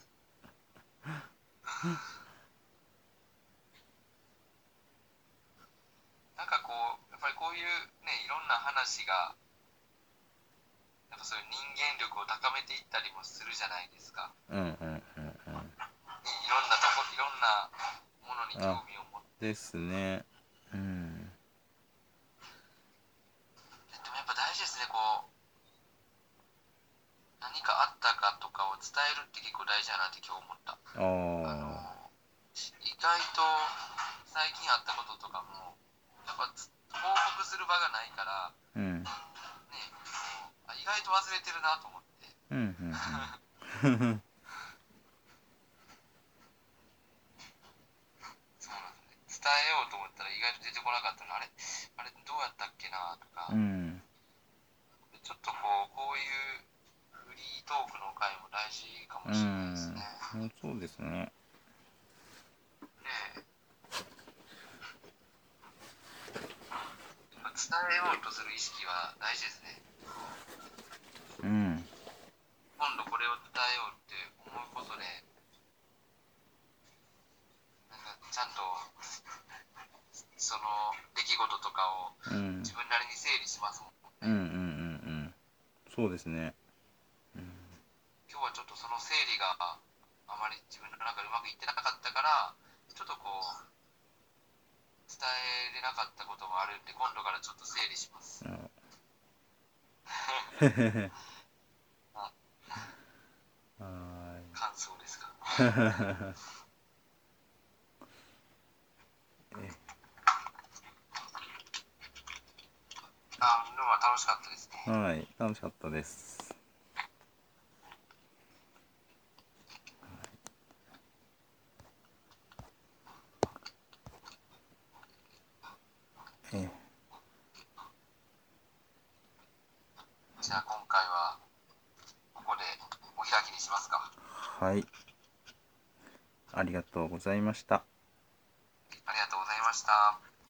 なんかこうやっぱりこういうねいろんな話がやっぱそういう人間力を高めていったりもするじゃないですか。 うんうんうんうん。 いろんなとこいろんなものに興味を持って。 ですね。うん。 でもやっぱ大事ですね、こう何かあったかとかを伝えるって結構大事だなって今日思った。あのあ意外と最近あったこととかもやっぱ報告する場がないからあ。うん。 ね、こうあ意外と忘れてるなと思って。 うんうんうん。 そうなんですね。伝えようと思ったら意外と出てこなかったのあれあれどうやったっけなとか、 うん。 ちょっとこうこういうフリートークの回も大事かもしれないですね。 うん。そうですね。 ねえ伝えようとする意識は大事ですね。 うん。 今度これを伝えようって思うことで、なんかちゃんとその出来事とかをうん。 自分なりに整理しますもんね。 うんうんうんうん。そうですね。うん。 今日はちょっとその整理があまり自分の中でうまくいってなかったから、ちょっとこう伝えれなかったこともあるんで、今度からちょっと整理します。あは感想ですか。 ーい。 あのは楽しかったですね。 はい、楽しかったです。えじゃあ今回はここでお開きにしますか。 はい、ありがとうございました。 ありがとうございました。